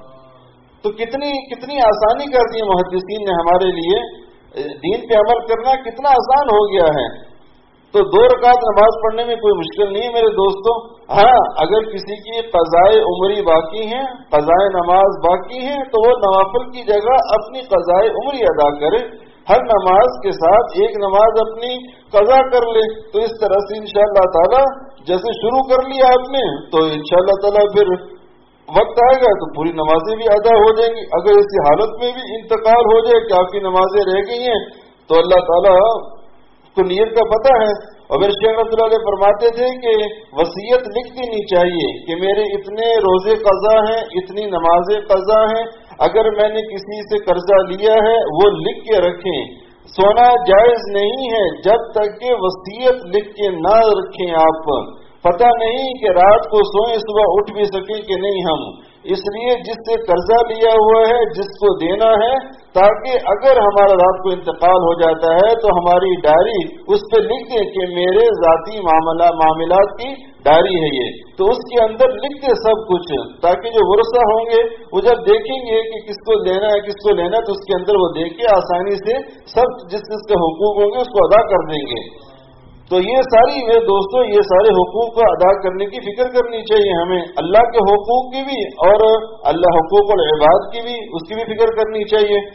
तो कितनी आसानी कर दी मुहद्दिसीन ने हमारे लिए, दीन पे अमल करना कितना आसान हो गया है। तो 2 रकात नमाज पढ़ने में कोई मुश्किल नहीं है मेरे दोस्तों। हाँ, अगर किसी की क़ज़ाए उम्री बाकी है, क़ज़ाए नमाज बाकी है, तो वो नवाफिल की जगह अपनी क़ज़ाए उम्री अदा करे। हर नमाज के साथ एक नमाज अपनी क़ज़ा कर ले। तो इस तरह से इंशाअल्लाह ताला जैसे शुरू कर लिया आपने, तो इंशाअल्लाह ताला फिर वक्त आएगा तो पूरी नमाजें भी अदा हो जाएंगी। अगर इसी हालत में भी इंतकाल हो जाए कि आपकी नमाजें रह गई हैं, तो अल्लाह ताला को नियत का पता है। और मेरे शेख रहमतुल्लाह अलैह फरमाते थे कि वसीयत लिख देनी चाहिए कि मेरे इतने रोजे क़ज़ा हैं, इतनी नमाजें क़ज़ा हैं, अगर मैंने किसी से कर्जा लिया है वो लिख के रखें। सोना जायज नहीं है जब तक कि वसीयत लिख के ना रखें। आप पता नहीं कि रात को सोए सुबह उठ भी सके कि नहीं हम, इसलिए जिससे कर्जा लिया हुआ है जिसको देना है, ताकि अगर हमारा रात को इंतकाल हो जाता है तो हमारी डायरी उस पर लिख दें कि मेरे जाती मामलात की डायरी है ये, तो उसके अंदर लिख दे सब कुछ, ताकि जो वरसा होंगे वो जब देखेंगे कि किसको लेना है किसको लेना है, तो उसके अंदर वो देख के आसानी से सब जिसके हुकूक होंगे उसको अदा कर देंगे। तो ये सारी मेरे दोस्तों, ये सारे हुकूक को अदा करने की फिक्र करनी चाहिए हमें, अल्लाह के हुकूक की भी और अल्लाह हुकूक और इबाद की भी, उसकी भी फिक्र करनी चाहिए।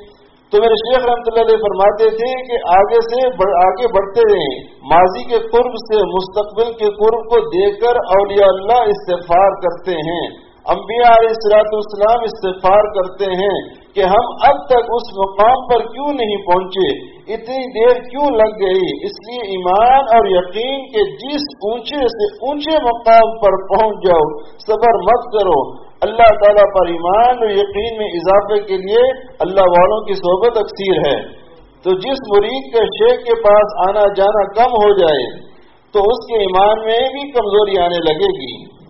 تو میرے شیخ رحمۃ اللہ علیہ فرماتے تھے کہ آگے بڑھتے رہیں، ماضی کے قرب سے مستقبل کے قرب کو دیکھ کر اولیاء اللہ استغفار کرتے ہیں، انبیاء علیہ الصلوۃ والسلام استغفار کرتے ہیں کہ ہم اب تک اس مقام پر کیوں نہیں پہنچے، اتنی دیر کیوں لگ گئی۔ اس لیے ایمان اور یقین کے جس اونچے سے اونچے مقام پر پہنچ جاؤ، صبر مت کرو۔ اللہ تعالیٰ پر ایمان اور یقین میں اضافے کے لیے اللہ والوں کی صحبت اکثیر ہے۔ تو جس مرید کا شیخ کے پاس آنا جانا کم ہو جائے تو اس کے ایمان میں بھی کمزوری آنے لگے گی۔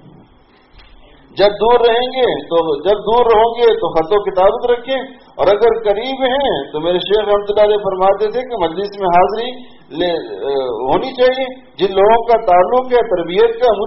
جب دور رہو گے تو خط و کتابت رکھیں، اور اگر قریب ہیں تو میرے شیخ رحمۃ اللہ علیہ فرماتے تھے کہ مجلس میں حاضری ہونی چاہیے۔ جن لوگوں کا تعلق ہے تربیت کا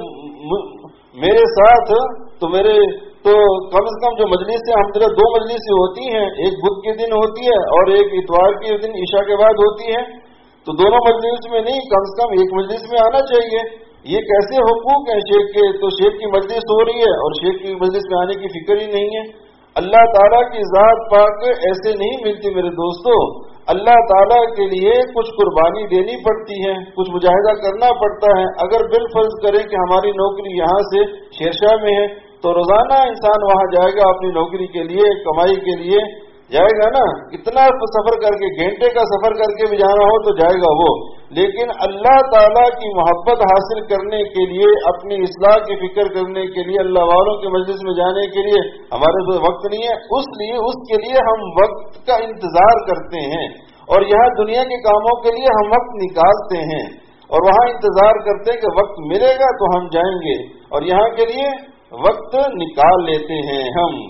میرے ساتھ، تو کم از کم جو مجلسیں ہم دو مجلسیں ہوتی ہیں، ایک بدھ کے دن ہوتی ہے اور ایک اتوار کے دن عشاء کے بعد ہوتی ہے، تو دونوں مجلس میں نہیں، کم سے کم ایک مجلس میں آنا چاہیے۔ یہ کیسے حقوق ہیں شیخ کے؟ تو شیخ کی مجلس ہو رہی ہے اور شیخ کی مجلس میں آنے کی فکر ہی نہیں ہے۔ اللہ تعالیٰ کی ذات پاک ایسے نہیں ملتی میرے دوستو۔ اللہ تعالیٰ کے لیے کچھ قربانی دینی پڑتی ہے، کچھ مجاہدہ کرنا پڑتا ہے۔ اگر بالفرض کریں کہ ہماری نوکری یہاں سے شیرشاہ میں ہے تو روزانہ انسان وہاں جائے گا اپنی نوکری کے لیے، کمائی کے لیے جائے گا نا، اتنا سفر کر کے، گھنٹے کا سفر کر کے بھی جانا ہو تو جائے گا وہ۔ لیکن اللہ تعالیٰ کی محبت حاصل کرنے کے لیے، اپنی اصلاح کی فکر کرنے کے لیے، اللہ والوں کے مجلس میں جانے کے لیے ہمارے پاس وقت نہیں ہے، اس کے لیے ہم وقت کا انتظار کرتے ہیں، اور یہاں دنیا کے کاموں کے لیے ہم وقت نکالتے ہیں، اور وہاں انتظار کرتے ہیں کہ وقت ملے گا تو ہم جائیں گے، اور یہاں کے لیے وقت نکال لیتے ہیں ہم۔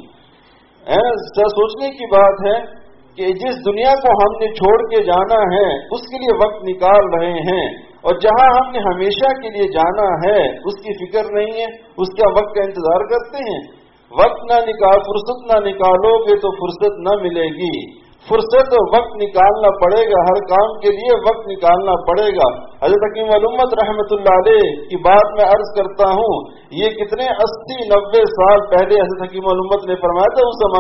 سوچنے کی بات ہے کہ جس دنیا کو ہم نے چھوڑ کے جانا ہے اس کے لیے وقت نکال رہے ہیں، اور جہاں ہم نے ہمیشہ کے لیے جانا ہے اس کی فکر نہیں ہے، اس کا وقت کا انتظار کرتے ہیں۔ فرصت نہ نکالو گے تو فرصت نہ ملے گی۔ فرصت اور وقت نکالنا پڑے گا، ہر کام کے لیے وقت نکالنا پڑے گا۔ حضرت حکیم الامت رحمۃ اللہ علیہ کی بات میں عرض کرتا ہوں، یہ کتنے 80-90 سال پہلے حضرت حکیم الامت نے فرمایا تھا، اس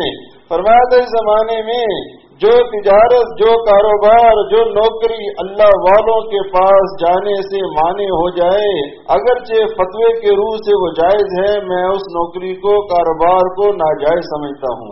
زمانے میں جو تجارت، جو کاروبار، جو نوکری اللہ والوں کے پاس جانے سے مانع ہو جائے، اگرچہ فتوے کے روح سے وہ جائز ہے، میں اس نوکری کو، کاروبار کو ناجائز سمجھتا ہوں،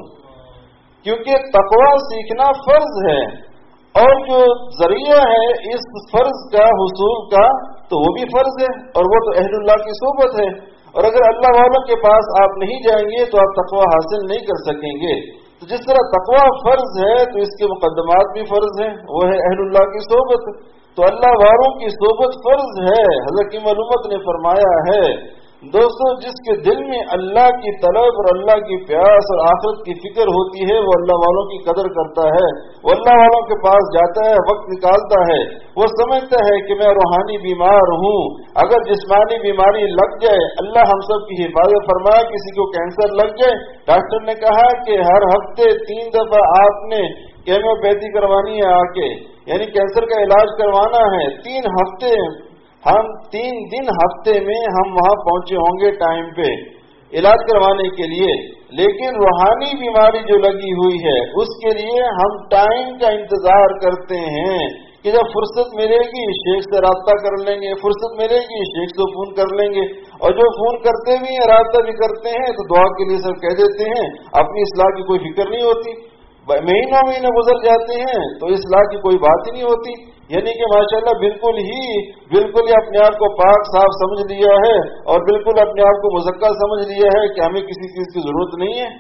کیونکہ تقویٰ سیکھنا فرض ہے، اور جو ذریعہ ہے اس فرض کا حصول کا تو وہ بھی فرض ہے، اور وہ تو اہل اللہ کی صحبت ہے، اور اگر اللہ والوں کے پاس آپ نہیں جائیں گے تو آپ تقویٰ حاصل نہیں کر سکیں گے۔ تو جس طرح تقویٰ فرض ہے تو اس کے مقدمات بھی فرض ہیں، وہ ہے اہل اللہ کی صحبت، تو اللہ والوں کی صحبت فرض ہے۔ حضرت حکیم الامت نے فرمایا ہے، دوستو جس کے دل میں اللہ کی طلب اور اللہ کی پیاس اور آخرت کی فکر ہوتی ہے وہ اللہ والوں کی قدر کرتا ہے، وہ اللہ والوں کے پاس جاتا ہے، وقت نکالتا ہے، وہ سمجھتا ہے کہ میں روحانی بیمار ہوں، اگر جسمانی بیماری لگ جائے، اللہ ہم سب کی حفاظت فرمائے، کسی کو کینسر لگ جائے، ڈاکٹر نے کہا کہ ہر ہفتے 3 دفعہ آپ نے کیموپیتھی کروانی ہے، آ کے یعنی کینسر کا علاج کروانا ہے، 3 ہفتے ہم 3 دن ہفتے میں ہم وہاں پہنچے ہوں گے ٹائم پہ علاج کروانے کے لیے، لیکن روحانی بیماری جو لگی ہوئی ہے اس کے لیے ہم ٹائم کا انتظار کرتے ہیں کہ جب فرصت ملے گی شیخ سے رابطہ کر لیں گے، فرصت ملے گی شیخ سے فون کر لیں گے، اور جو فون کرتے بھی ہیں، رابطہ بھی کرتے ہیں تو دعا کے لیے سب کہہ دیتے ہیں، اپنی اصلاح کی کوئی فکر نہیں ہوتی، مہینوں گزر جاتے ہیں تو اصلاح کی کوئی بات ہی نہیں ہوتی، یعنی کہ ماشاءاللہ بالکل ہی اپنے آپ کو پاک صاف سمجھ لیا ہے، اور بالکل اپنے آپ کو مزکا سمجھ لیا ہے کہ ہمیں کسی چیز کی ضرورت نہیں ہے۔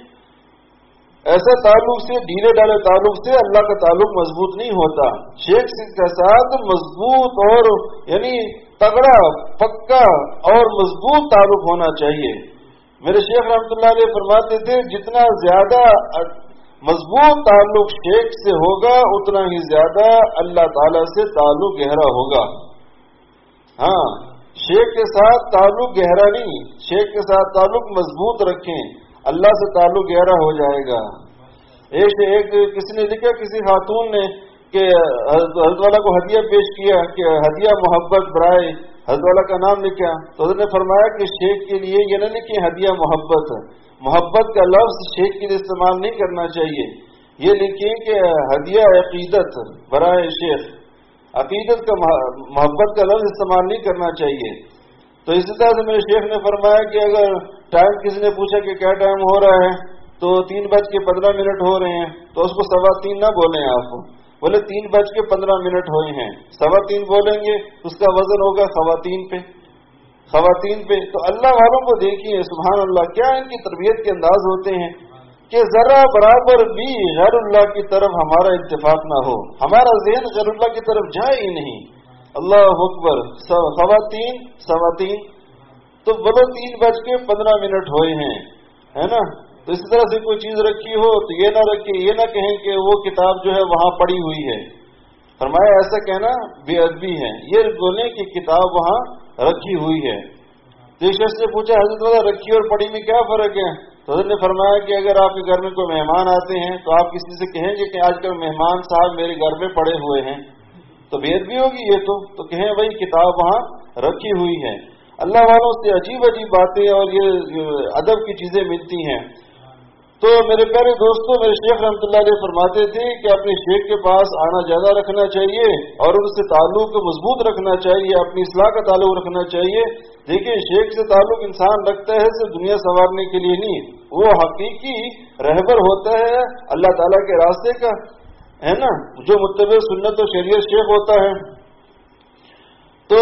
ایسے تعلق سے، ڈھیلے ڈالے تعلق سے اللہ کا تعلق مضبوط نہیں ہوتا۔ شیخ کے ساتھ مضبوط اور یعنی تگڑا، پکا اور مضبوط تعلق ہونا چاہیے۔ میرے شیخ رحمۃ اللہ علیہ فرماتے تھے جتنا زیادہ مضبوط تعلق شیخ سے ہوگا اتنا ہی زیادہ اللہ تعالی سے تعلق گہرا ہوگا۔ ہاں، شیخ کے ساتھ تعلق گہرا نہیں، شیخ کے ساتھ تعلق مضبوط رکھیں، اللہ سے تعلق گہرا ہو جائے گا۔ ایک کسی نے لکھا، کسی خاتون نے کہ حضرت والا کو ہدیہ پیش کیا کہ ہدیہ محبت برائے، حضرت والا کا نام لکھا تو حضرت نے فرمایا کہ شیخ کے لیے یہ نہ لکھیں ہدیہ محبت کا لفظ شیخ کے لیے استعمال نہیں کرنا چاہیے، یہ لکھیں کہ ہدیہ عقیدت برائے شیخ، عقیدت کا محبت کا لفظ استعمال نہیں کرنا چاہیے. تو اسی طرح سے میرے شیخ نے فرمایا کہ اگر ٹائم کسی نے پوچھا کہ کیا ٹائم ہو رہا ہے تو 3:15 ہو رہے ہیں، تو اس کو 3:15 نہ بولیں، آپ بولے 3:15 ہوئے ہیں، 3:15 بولیں گے اس کا وزن ہوگا خواتین پہ. تو اللہ والوں کو دیکھیے سبحان اللہ کیا ان کی تربیت کے انداز ہوتے ہیں کہ ذرا برابر بھی غیر اللہ کی طرف ہمارا اتفاق نہ ہو، ہمارا ذہن غیر اللہ کی طرف جائے ہی نہیں. اللہ اکبر. خواتین تو بولو 3:15 ہوئے ہیں، ہے نا. تو اسی طرح سے کوئی چیز رکھی ہو تو یہ نہ رکھے، یہ نہ کہیں کہ وہ کتاب جو ہے وہاں پڑی ہوئی ہے. فرمایا ایسا کہنا بے ادبی ہے، یہ بولیں کہ کتاب وہاں رکھی ہوئی ہے. تو اس شخص نے پوچھا حضرت والا رکھی اور پڑی میں کیا فرق ہے؟ تو حضرت نے فرمایا کہ اگر آپ کے گھر میں کوئی مہمان آتے ہیں تو آپ کسی سے کہیں گے کہ آج کل مہمان صاحب میرے گھر میں پڑے ہوئے ہیں، تو بے ادبی ہوگی یہ تو کہیں بھائی کتاب وہاں رکھی ہوئی ہے. اللہ والوں سے عجیب باتیں اور یہ ادب کی چیزیں ملتی ہیں. تو میرے پیارے دوستوں، میرے شیخ رحمۃ اللہ علیہ فرماتے تھے کہ اپنے شیخ کے پاس آنا زیادہ رکھنا چاہیے اور ان سے تعلق مضبوط رکھنا چاہیے، اپنی اصلاح کا تعلق رکھنا چاہیے. دیکھیں شیخ سے تعلق انسان رکھتا ہے صرف دنیا سنوارنے کے لیے نہیں، وہ حقیقی رہبر ہوتا ہے اللہ تعالیٰ کے راستے کا، ہے نا، جو متبع سنت و شریعت شیخ ہوتا ہے. تو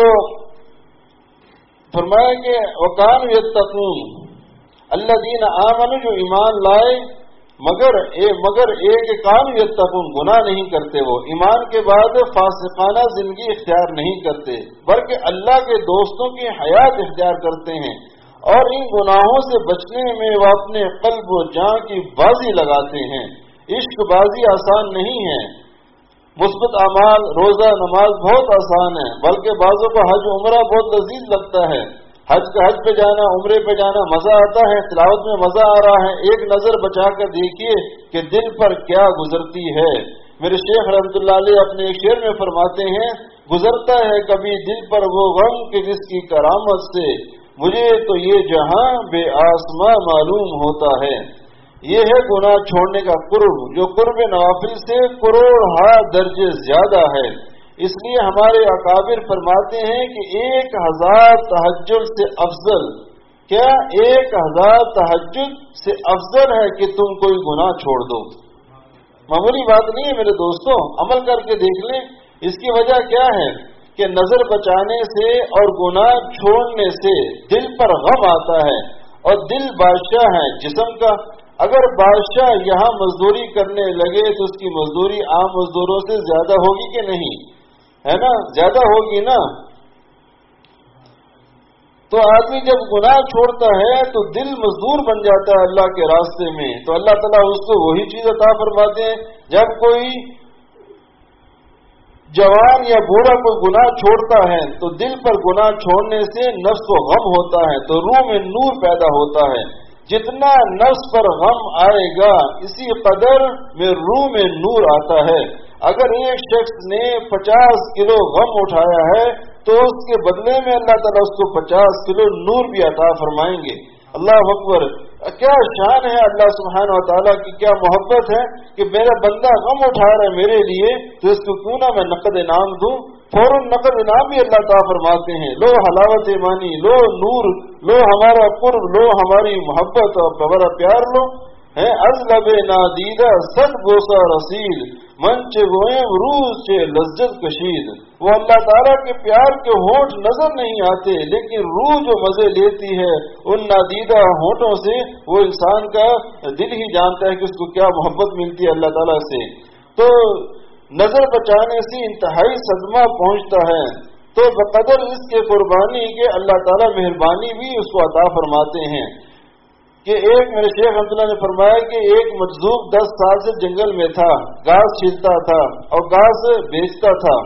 فرمایا کہ وکان یتقون الذین آمنوا، جو ایمان لائے مگر ایک کام یتقون، گناہ نہیں کرتے، وہ ایمان کے بعد فاسقانہ زندگی اختیار نہیں کرتے بلکہ اللہ کے دوستوں کی حیات اختیار کرتے ہیں اور ان گناہوں سے بچنے میں وہ اپنے قلب و جان کی بازی لگاتے ہیں. عشق بازی آسان نہیں ہے. مثبت اعمال روزہ نماز بہت آسان ہے، بلکہ بعضوں کو حج عمرہ بہت لذیذ لگتا ہے. حج پہ جانا، عمرے پہ جانا مزہ آتا ہے، تلاوت میں مزہ آ رہا ہے. ایک نظر بچا کر دیکھیے کہ دل پر کیا گزرتی ہے. میرے شیخ رحمۃ اللہ علیہ اپنے ایک شعر میں فرماتے ہیں گزرتا ہے کبھی دل پر وہ غم کہ جس کی کرامت سے مجھے تو یہ جہاں بے آسماں معلوم ہوتا ہے. یہ ہے گناہ چھوڑنے کا قرب، جو قرب نوافل سے کروڑ درجے زیادہ ہے. اس لیے ہمارے اکابر فرماتے ہیں کہ 1000 تہجد سے افضل، کیا 1000 تہجد سے افضل ہے کہ تم کوئی گناہ چھوڑ دو. معمولی بات نہیں ہے میرے دوستوں، عمل کر کے دیکھ لیں. اس کی وجہ کیا ہے کہ نظر بچانے سے اور گناہ چھوڑنے سے دل پر غم آتا ہے، اور دل بادشاہ ہے جسم کا. اگر بادشاہ یہاں مزدوری کرنے لگے تو اس کی مزدوری عام مزدوروں سے زیادہ ہوگی کہ نہیں، ہے نا، زیادہ ہوگی نا. تو آدمی جب گناہ چھوڑتا ہے تو دل مزدور بن جاتا ہے اللہ کے راستے میں، تو اللہ تعالیٰ اس کو وہی چیز عطا فرماتے ہیں. جب کوئی جوان یا بوڑھا کوئی گناہ چھوڑتا ہے تو دل پر گناہ چھوڑنے سے نفس کو غم ہوتا ہے، تو روح میں نور پیدا ہوتا ہے. جتنا نفس پر غم آئے گا اسی قدر میں روح میں نور آتا ہے. اگر ایک شخص نے 50 کلو غم اٹھایا ہے تو اس کے بدلے میں اللہ تعالیٰ اس کو 50 کلو نور بھی عطا فرمائیں گے. اللہ اکبر. کیا شان ہے اللہ سبحانہ و تعالیٰ کی، کیا محبت ہے کہ میرا بندہ غم اٹھا رہا ہے میرے لیے تو اس کو کیوں نہ میں نقد انعام دوں. فوراً نقد انعام بھی اللہ تعالیٰ فرماتے ہیں. لو حلاوت ایمانی، لو نور، لو ہمارا قرب، لو ہماری محبت اور ہمارا پیار لو. ہے از لب نادیدہ صد بوسہ رسید منچ گوئم روز چے لذت کشید. وہ اللہ تعالیٰ کے پیار کے ہونٹ نظر نہیں آتے، لیکن روح جو مزے لیتی ہے ان نادیدہ ہونٹوں سے وہ انسان کا دل ہی جانتا ہے کہ اس کو کیا محبت ملتی ہے اللہ تعالیٰ سے. تو نظر بچانے سے انتہائی صدمہ پہنچتا ہے، تو بقدر اس کے قربانی کے اللہ تعالیٰ مہربانی بھی اس کو عطا فرماتے ہیں. کہ ایک میرے شیخ رحمۃ اللہ نے فرمایا کہ ایک مجذوب 10 سال سے جنگل میں تھا، گھاس چھیلتا تھا اور گھاس بیچتا تھا.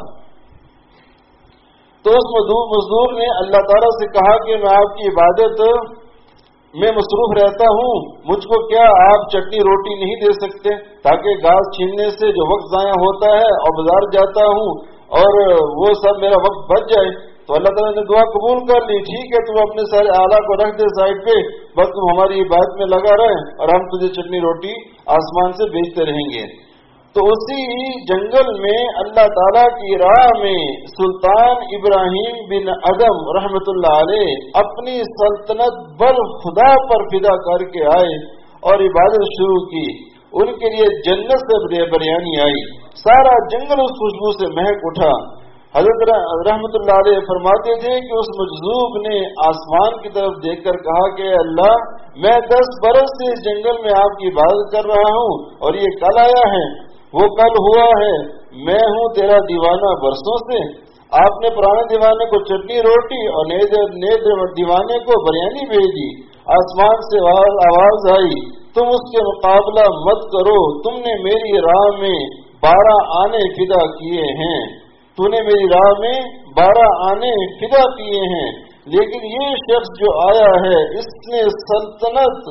تو اس مزدور نے اللہ تعالیٰ سے کہا کہ میں آپ کی عبادت میں مصروف رہتا ہوں، مجھ کو کیا آپ چٹنی روٹی نہیں دے سکتے تاکہ گھاس چھیلنے سے جو وقت ضائع ہوتا ہے اور بازار جاتا ہوں اور وہ سب میرا وقت بچ جائے. تو اللہ تعالیٰ نے دعا قبول کر لی، ٹھیک ہے تم اپنے سارے آلہ کو رکھ دے سائڈ پہ، بس تم ہماری عبادت میں لگا رہے اور ہم تجھے چٹنی روٹی آسمان سے بھیجتے رہیں گے۔ تو اسی جنگل میں اللہ تعالیٰ کی راہ میں سلطان ابراہیم بن ادم رحمت اللہ علیہ اپنی سلطنت بر خدا پر فدا کر کے آئے اور عبادت شروع کی۔ ان کے لیے جنت سے بریانی آئی، سارا جنگل اس خوشبو سے مہک اٹھا۔ حضرت رحمت اللہ علیہ فرماتے تھے کہ اس مجذوب نے آسمان کی طرف دیکھ کر کہا کہ اللہ، میں 10 برس سے اس جنگل میں آپ کی عبادت کر رہا ہوں اور یہ کل آیا ہے، وہ کل ہوا ہے، میں ہوں تیرا دیوانہ برسوں سے۔ آپ نے پرانے دیوانے کو چٹنی روٹی اور نئے دیوانے کو بریانی بھیجی۔ آسمان سے آواز آئی، تم اس کے مقابلہ مت کرو، تم نے میری راہ میں 12 آنے فدا کیے ہیں، تو نے میری راہ میں 12 آنے فدا کیے ہیں، لیکن یہ شخص جو آیا ہے اس نے سلطنت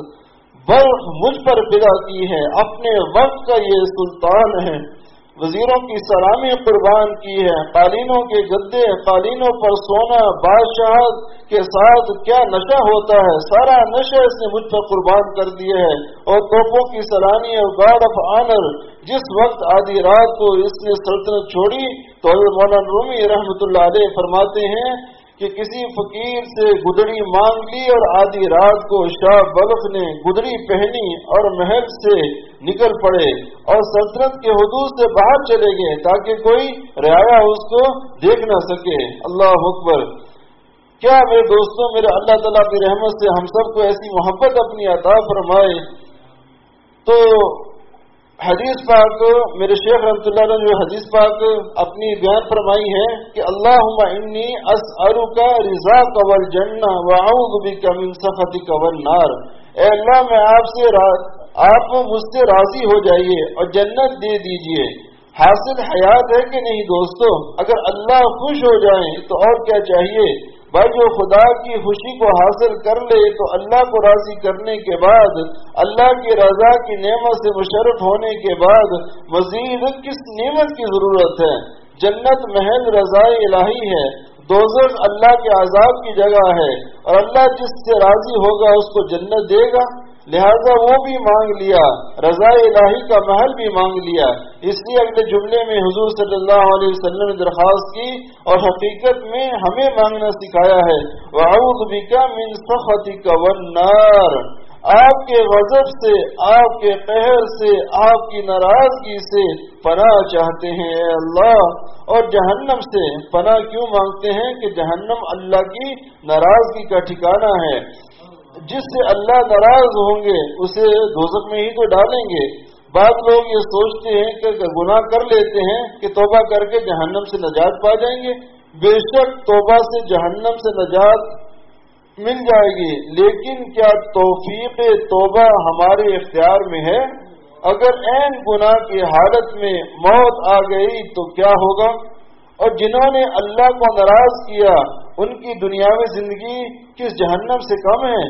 مجھ پر فدا کی ہے، اپنے وقت کا یہ سلطان ہے، وزیروں کی سلامی قربان کی ہے، قالینوں کے گدے، قالینوں پر سونا، بادشاہت کے ساتھ کیا نشہ ہوتا ہے، سارا نشہ اس نے مجھ پر قربان کر دیا ہے، اور توپوں کی سلانی اور گارڈ آف آنر۔ جس وقت آدھی رات کو اس نے سلطنت چھوڑی تو حضرت مولانا رومی رحمت اللہ علیہ فرماتے ہیں کہ کسی فقیر سے گدڑی مانگ لی اور آدھی رات کو شاہ بلخ نے گدڑی پہنی اور محل سے نکل پڑے اور سلطنت کے حدود سے باہر چلے گئے تاکہ کوئی رعایا اس کو دیکھ نہ سکے۔ اللہ اکبر! کیا میرے دوستوں، میرے اللہ تعالیٰ کی رحمت سے ہم سب کو ایسی محبت اپنی عطا فرمائے۔ تو حدیث پاک میرے شیخ رحمۃ اللہ علیہ نے جو حدیث پاک اپنی بیان فرمائی ہے کہ اللہم انی اسألک رضاک والجنہ واعوذ بک من سخطک والنار، اے اللہ میں آپ مجھ سے راضی ہو جائیے اور جنت دے دیجئے۔ حاصل حیات ہے کہ نہیں دوستو؟ اگر اللہ خوش ہو جائیں تو اور کیا چاہیے؟ بھائی جو خدا کی خوشی کو حاصل کر لے تو اللہ کو راضی کرنے کے بعد، اللہ کی رضا کی نعمت سے مشرف ہونے کے بعد مزید کس نعمت کی ضرورت ہے؟ جنت محل رضا الہی ہے، دوزخ اللہ کے عذاب کی جگہ ہے، اور اللہ جس سے راضی ہوگا اس کو جنت دے گا۔ لہذا وہ بھی مانگ لیا، رضا الہی کا محل بھی مانگ لیا۔ اس لیے اگلے جملے میں حضور صلی اللہ علیہ وسلم نے درخواست کی اور حقیقت میں ہمیں مانگنا سکھایا ہے، وَأَعُوذُ بِكَ مِن سَخَطِكَ وَالنَّارِ، آپ کے غضب سے، آپ کے قہر سے، آپ کی ناراضگی سے پناہ چاہتے ہیں اے اللہ، اور جہنم سے پناہ کیوں مانگتے ہیں کہ جہنم اللہ کی ناراضگی کا ٹھکانہ ہے۔ جس سے اللہ ناراض ہوں گے اسے دوزخ میں ہی تو ڈالیں گے۔ بعض لوگ یہ سوچتے ہیں کہ گناہ کر لیتے ہیں کہ توبہ کر کے جہنم سے نجات پا جائیں گے۔ بے شک توبہ سے جہنم سے نجات مل جائے گی، لیکن کیا توفیق توبہ ہمارے اختیار میں ہے؟ اگر عین گناہ کی حالت میں موت آ گئی تو کیا ہوگا؟ اور جنہوں نے اللہ کو ناراض کیا ان کی دنیاوی زندگی کس جہنم سے کم ہے؟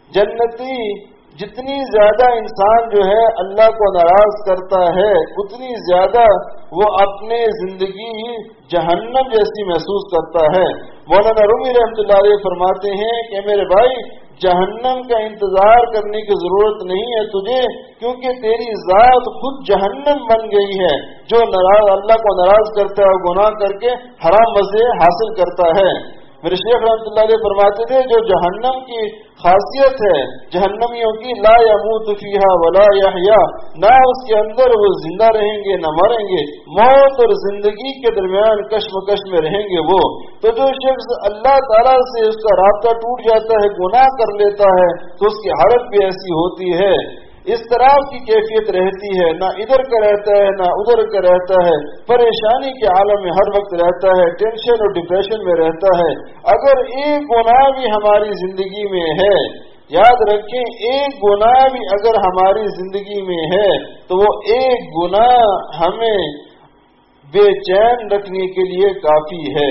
جنتی جتنی زیادہ انسان جو ہے اللہ کو ناراض کرتا ہے اتنی زیادہ وہ اپنے زندگی جہنم جیسی محسوس کرتا ہے۔ مولانا رومی رحمۃ اللہ علیہ فرماتے ہیں کہ میرے بھائی، جہنم کا انتظار کرنے کی ضرورت نہیں ہے تجھے، کیونکہ تیری ذات خود جہنم بن گئی ہے۔ جو اللہ کو ناراض کرتا ہے اور گناہ کر کے حرام مزے حاصل کرتا ہے۔ میرے شیخ رحمۃ اللہ علیہ فرماتے تھے جو جہنم کی خاصیت ہے جہنمیوں کی، لا یموت فیہا ولا یحیا، نہ اس کے اندر وہ زندہ رہیں گے نہ مریں گے، موت اور زندگی کے درمیان کشمکش میں رہیں گے وہ۔ تو جو شخص اللہ تعالیٰ سے اس کا رابطہ ٹوٹ جاتا ہے، گناہ کر لیتا ہے، تو اس کی حالت بھی ایسی ہوتی ہے، اس طرح کی کیفیت رہتی ہے، نہ ادھر کا رہتا ہے نہ ادھر کا رہتا ہے، پریشانی کے عالم میں ہر وقت رہتا ہے، ٹینشن اور ڈپریشن میں رہتا ہے۔ اگر ایک گناہ بھی ہماری زندگی میں ہے، یاد رکھیں ایک گناہ بھی اگر ہماری زندگی میں ہے تو وہ ایک گناہ ہمیں بے چین رکھنے کے لیے کافی ہے۔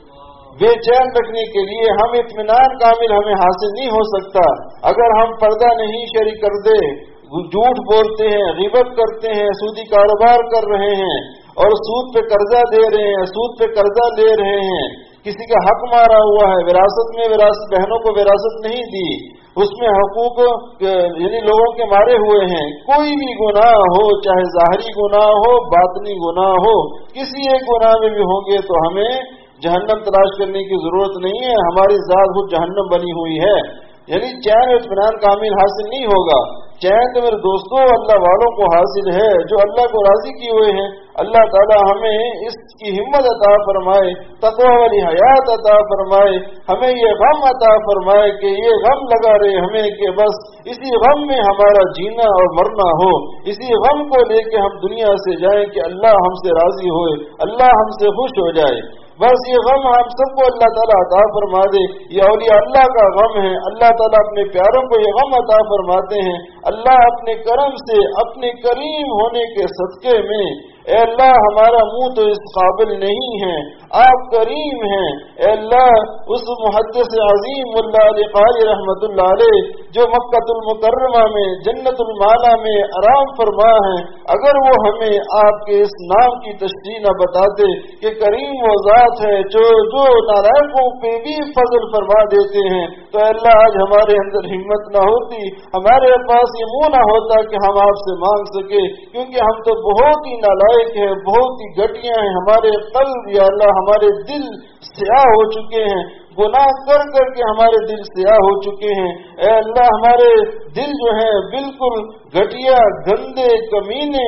بے چین رکھنے کے لیے ہم اطمینان کامل ہمیں حاصل نہیں ہو سکتا اگر ہم پردہ نہیں شریک کر دے، جھوٹ بولتے ہیں، غیبت کرتے ہیں، سودی کاروبار کر رہے ہیں اور سود پہ قرضہ دے رہے ہیں، سود پہ قرضہ لے رہے ہیں، کسی کا حق مارا ہوا ہے، وراثت میں بہنوں کو وراثت نہیں دی، اس میں حقوق یعنی لوگوں کے مارے ہوئے ہیں، کوئی بھی گناہ ہو، چاہے ظاہری گناہ ہو باطنی گناہ ہو، کسی ایک گناہ میں بھی ہوں گے تو ہمیں جہنم تلاش کرنے کی ضرورت نہیں ہے، ہماری ذات خود جہنم بنی ہوئی ہے۔ یعنی چین و اطمینان کامل حاصل نہیں ہوگا، چین تو میرے دوستوں اللہ والوں کو حاصل ہے جو اللہ کو راضی کیے ہوئے ہیں۔ اللہ تعالی ہمیں اس کی ہمت عطا فرمائے، تقوی والی حیات عطا فرمائے، ہمیں یہ غم عطا فرمائے کہ یہ غم لگا رہے ہمیں کہ بس اسی غم میں ہمارا جینا اور مرنا ہو، اسی غم کو لے کے ہم دنیا سے جائیں کہ اللہ ہم سے راضی ہوئے، اللہ ہم سے خوش ہو جائے۔ بس یہ غم ہم سب کو اللہ تعالیٰ عطا فرما دے، یہ اولیاء اللہ کا غم ہے، اللہ تعالیٰ اپنے پیاروں کو یہ غم عطا فرماتے ہیں۔ اللہ اپنے کرم سے، اپنے کریم ہونے کے صدقے میں، اے اللہ ہمارا منہ تو اس قابل نہیں ہے، آپ کریم ہیں۔ اے اللہ اس محدث عظیم اللہ علی قاری رحمت اللہ علیہ جو مکہ المکرمہ میں جنت المالا میں آرام فرما ہے، اگر وہ ہمیں آپ کے اس نام کی تشریح نہ بتاتے کہ کریم و ذات ہے جو نالائقوں پہ بھی فضل فرما دیتے ہیں، تو اللہ آج ہمارے اندر ہمت نہ ہوتی، ہمارے پاس یہ منہ نہ ہوتا کہ ہم آپ سے مانگ سکے، کیونکہ ہم تو بہت ہی نالائق ہیں، بہت ہی گھٹیا ہیں، ہمارے قلب یا اللہ ہمارے دل سیاہ ہو چکے ہیں، گناہ کر کر کے ہمارے دل سیاہ ہو چکے ہیں۔ اے اللہ ہمارے دل جو ہیں بالکل گھٹیا گندے کمینے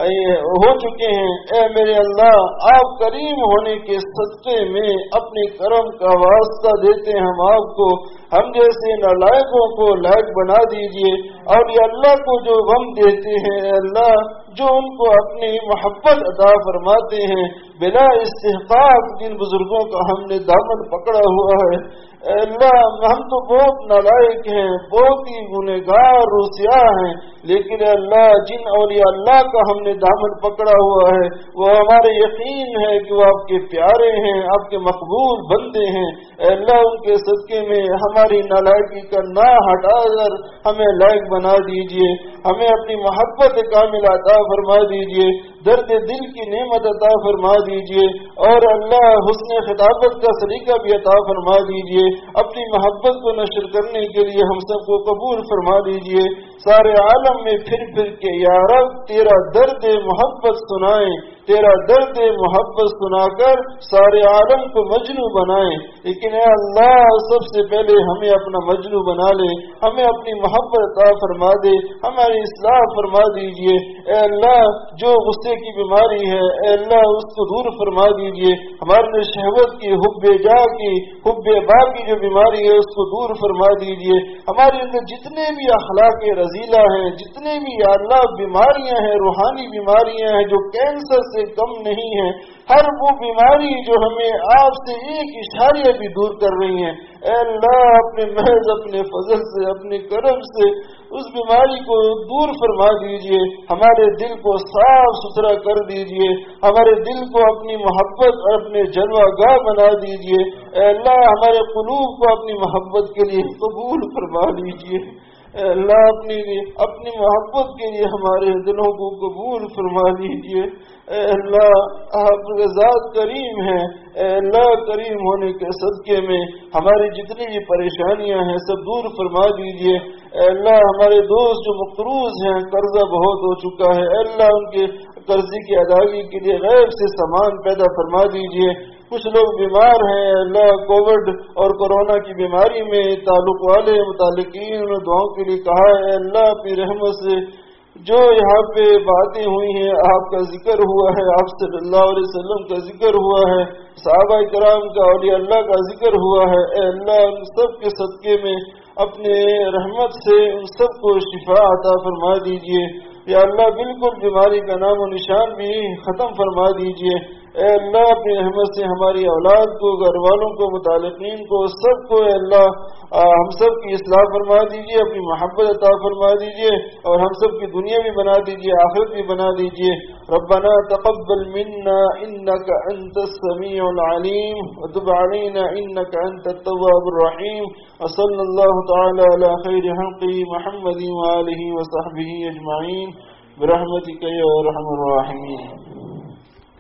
ہو چکے ہیں۔ اے میرے اللہ آپ کریم ہونے کے صدقے میں اپنے کرم کا واسطہ دیتے ہیں ہم آپ کو، ہم جیسے نالائقوں کو لائق بنا دیجئے، اور یہ اللہ کو جو غم دیتے ہیں اے اللہ جو ان کو اپنی محبت عطا فرماتے ہیں بلا استحقاق، جن بزرگوں کا ہم نے دامن پکڑا ہوا ہے اے اللہ ہم تو بہت نالائق ہیں، بہت ہی گنہگار و سیاہ ہیں، لیکن اے اللہ جن اولیاء اللہ کا ہم نے دامن پکڑا ہوا ہے وہ ہمارے یقین ہے کہ وہ آپ کے پیارے ہیں، آپ کے مقبول بندے ہیں۔ اے اللہ ان کے صدقے میں ہماری نالائقی کا نہ ہٹا کر ہمیں لائق بنا دیجئے، ہمیں اپنی محبت کامل عطا فرما دیجئے، درد دل کی نعمت عطا فرما دیجئے، اور اللہ حسن خطابت کا سلیقہ بھی عطا فرما دیجئے، اپنی محبت کو نشر کرنے کے لیے ہم سب کو قبول فرما دیجئے۔ سارے عالم میں پھر کے یا رب تیرا درد محبت سنائیں، تیرا درد محبت سنا کر سارے عالم کو مجنو بنائیں، لیکن اے اللہ سب سے پہلے ہمیں اپنا مجنو بنا لے، ہمیں اپنی محبت عطا فرما دے، ہماری اصلاح فرما دیجئے۔ اے اللہ جو غصے کی بیماری ہے اے اللہ اس کو دور فرما دیجئے، ہمارے شہوت کی حب جا کی حب با کی جو بیماری ہے اس کو دور فرما دیجئے، ہمارے اندر جتنے بھی اخلاق رذیلہ ہیں، جتنے بھی یا اللہ بیماریاں ہیں، روحانی بیماریاں ہیں جو کینسر سے کم نہیں ہیں، ہر وہ بیماری جو ہمیں آپ سے ایک اشاریہ بھی دور کر رہی ہیں اے اللہ اپنے محض اپنے فضل سے اپنے کرم سے اس بیماری کو دور فرما دیجئے، ہمارے دل کو صاف ستھرا کر دیجئے، ہمارے دل کو اپنی محبت اور اپنے جلوہ گاہ بنا دیجئے، اے اللہ ہمارے قلوب کو اپنی محبت کے لیے قبول فرما دیجئے، اے اللہ اپنی محبت کے لیے ہمارے دلوں کو قبول فرما دیجئے۔ اے اللہ آپ ذات کریم ہیں، اے اللہ کریم ہونے کے صدقے میں ہماری جتنی بھی پریشانیاں ہیں سب دور فرما دیجئے۔ اے اللہ ہمارے دوست جو مقروض ہیں قرضہ بہت ہو چکا ہے اے اللہ ان کے قرضے کی ادائیگی کے لیے غیب سے سامان پیدا فرما دیجئے۔ کچھ لوگ بیمار ہیں اللہ کووڈ اور کورونا کی بیماری میں تعلق والے متعلقین نے دعاؤں کے لیے کہا ہے اے اللہ اپنی رحمت سے جو یہاں پہ باتیں ہوئی ہیں آپ کا ذکر ہوا ہے، آپ صلی اللہ علیہ وسلم کا ذکر ہوا ہے، صحابہ کرام کا اولیاء اللہ کا ذکر ہوا ہے، اے اللہ ان سب کے صدقے میں اپنے رحمت سے ان سب کو شفا عطا فرما دیجئے۔ یا اللہ بالکل بیماری کا نام و نشان بھی ختم فرما دیجئے۔ اے اللہ اپنی رحمت سے ہماری اولاد کو، گھر والوں کو، متعلقین کو، سب کو اے اللہ ہم سب کی اصلاح فرما دیجئے، اپنی محبت عطا فرما دیجئے، اور ہم سب کی دنیا بھی بنا دیجئے، آخرت بھی بنا دیجئے۔ ربنا تقبل منا انك انت السميع العليم وتب علينا انك انت التواب الرحيم، وصلى الله تعالى على خير خلقه محمد وآله وصحبه اجمعين برحمتك يا ارحم الراحمين۔